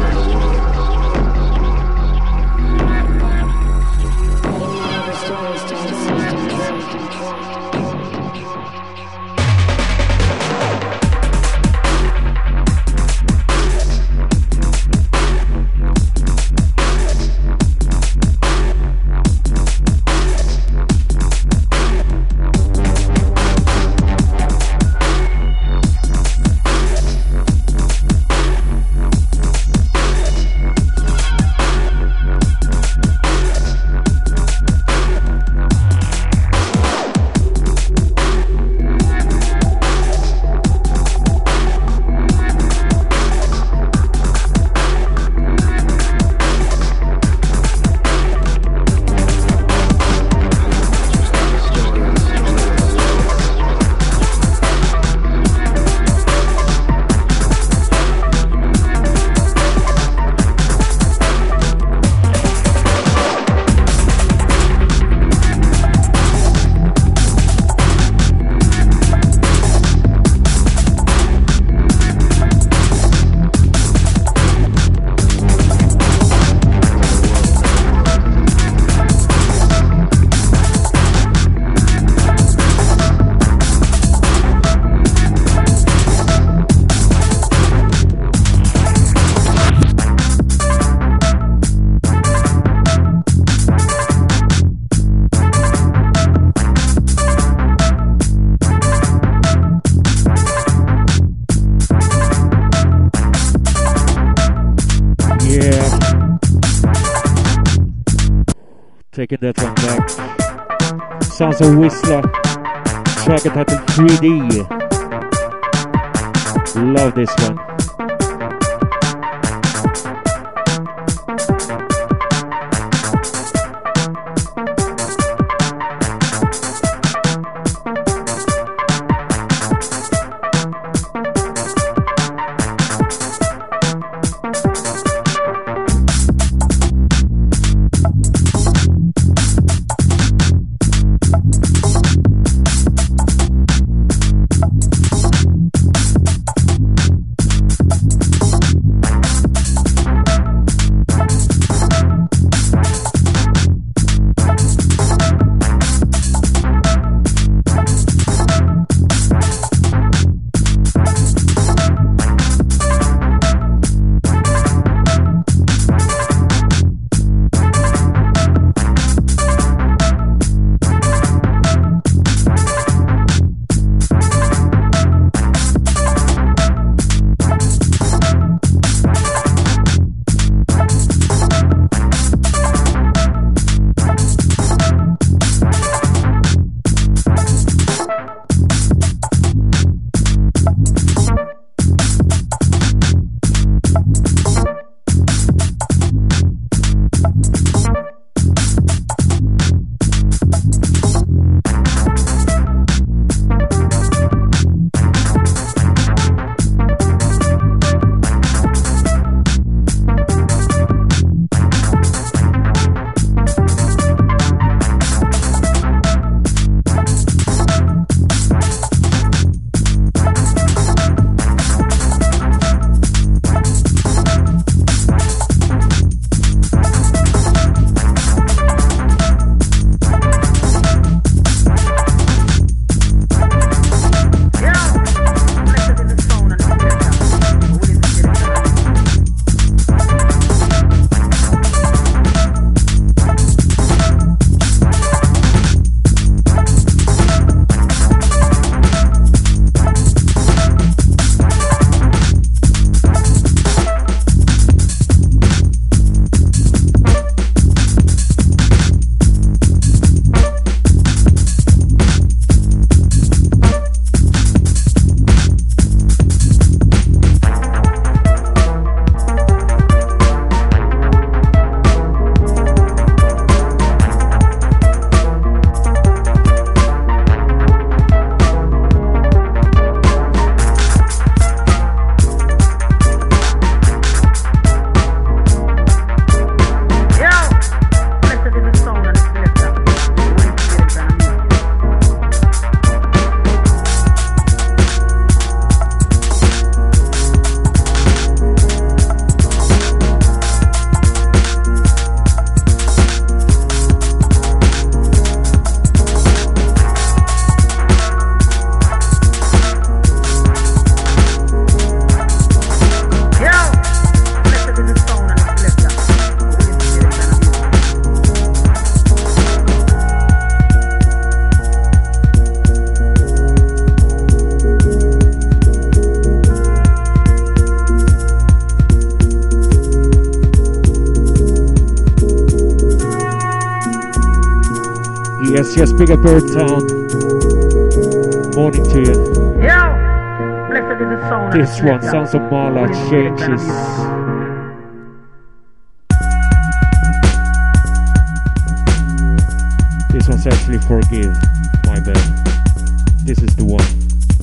Taking that one back. Sounds of Whistler. Track it titled 3D. Love this one. Yes, yes, big up Bird Town. Morning to you. Yo! Blessed is the sound. This one, Sounds of Mala, Changes. This one's actually Forgive. My bad. This is the one.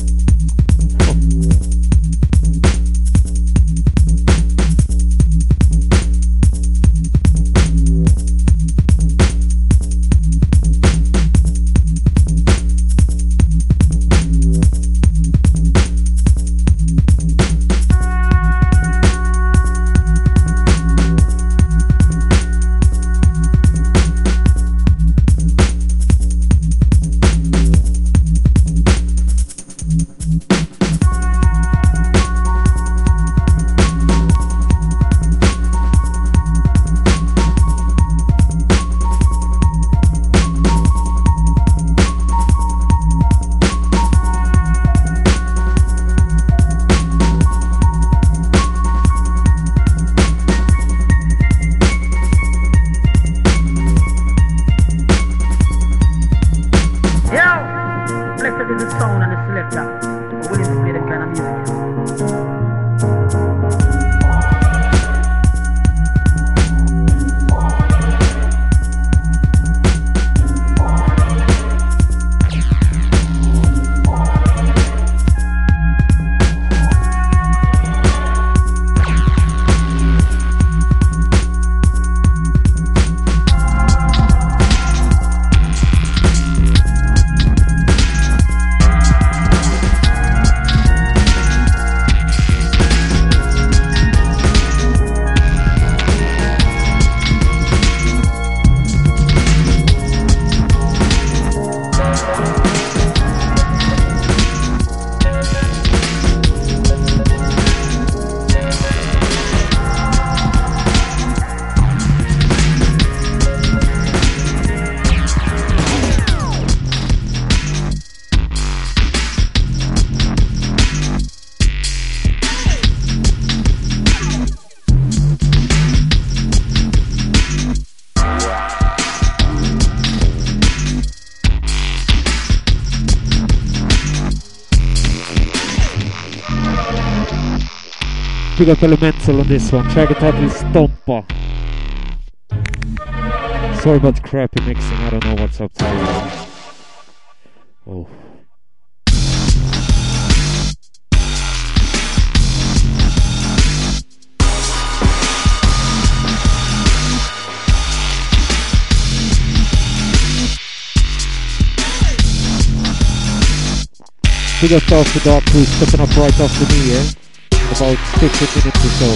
Big up Elemental on this one. Track title is Stompa. Sorry about the crappy mixing. I don't know what's up to you. Oh. Big up Dark the Dark who's stepping up right after me here. About 15 minutes or so.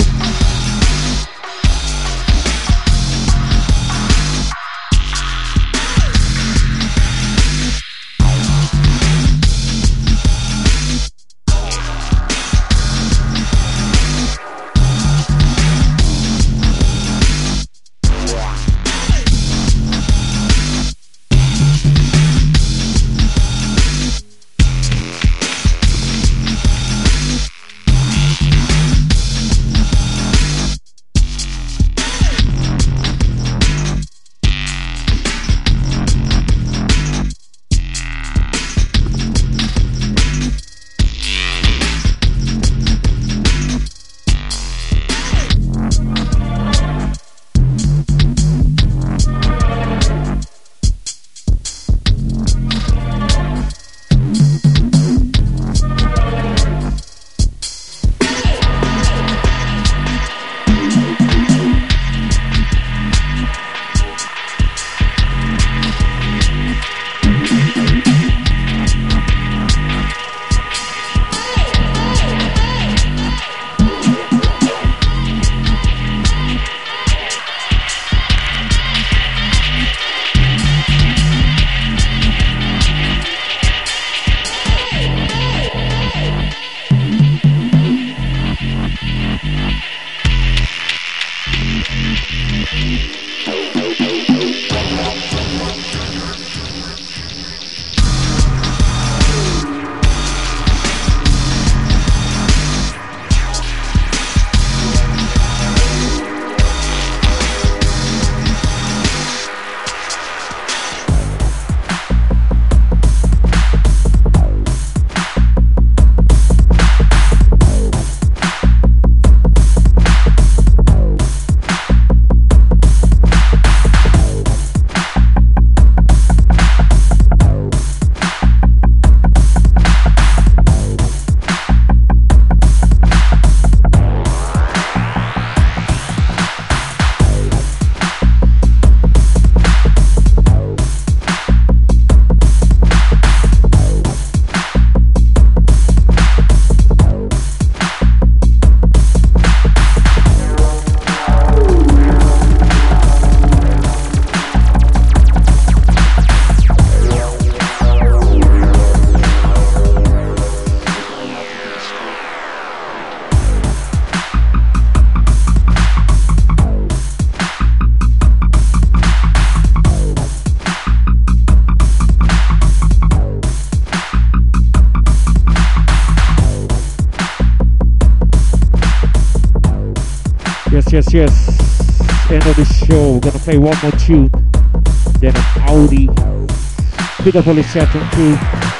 yes. End of the show. We're gonna play one more tune. Then an Audi. Big up all the chat room crew.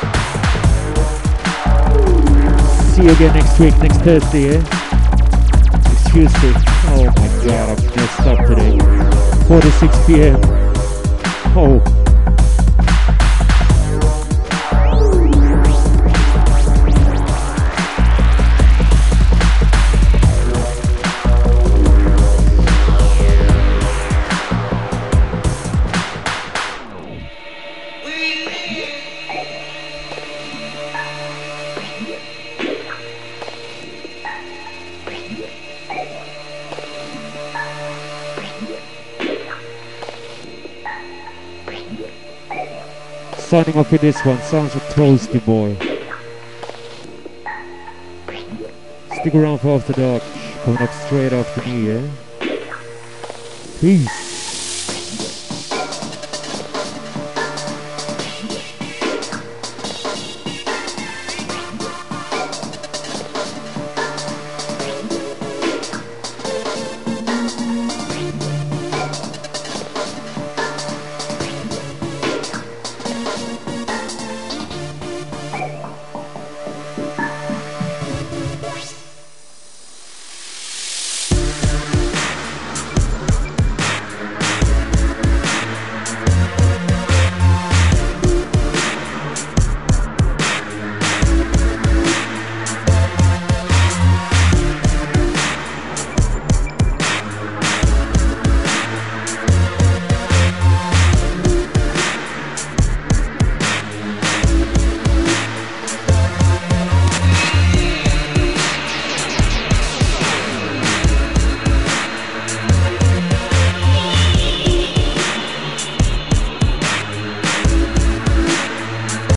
See you again next week, next Thursday, Next Tuesday. Oh my god, I'm messed up today. 4 to 6 p.m. Oh. Signing off with this one, sounds like Toasty Boy. Stick around for After Dark, coming up straight after me, yeah? Peace.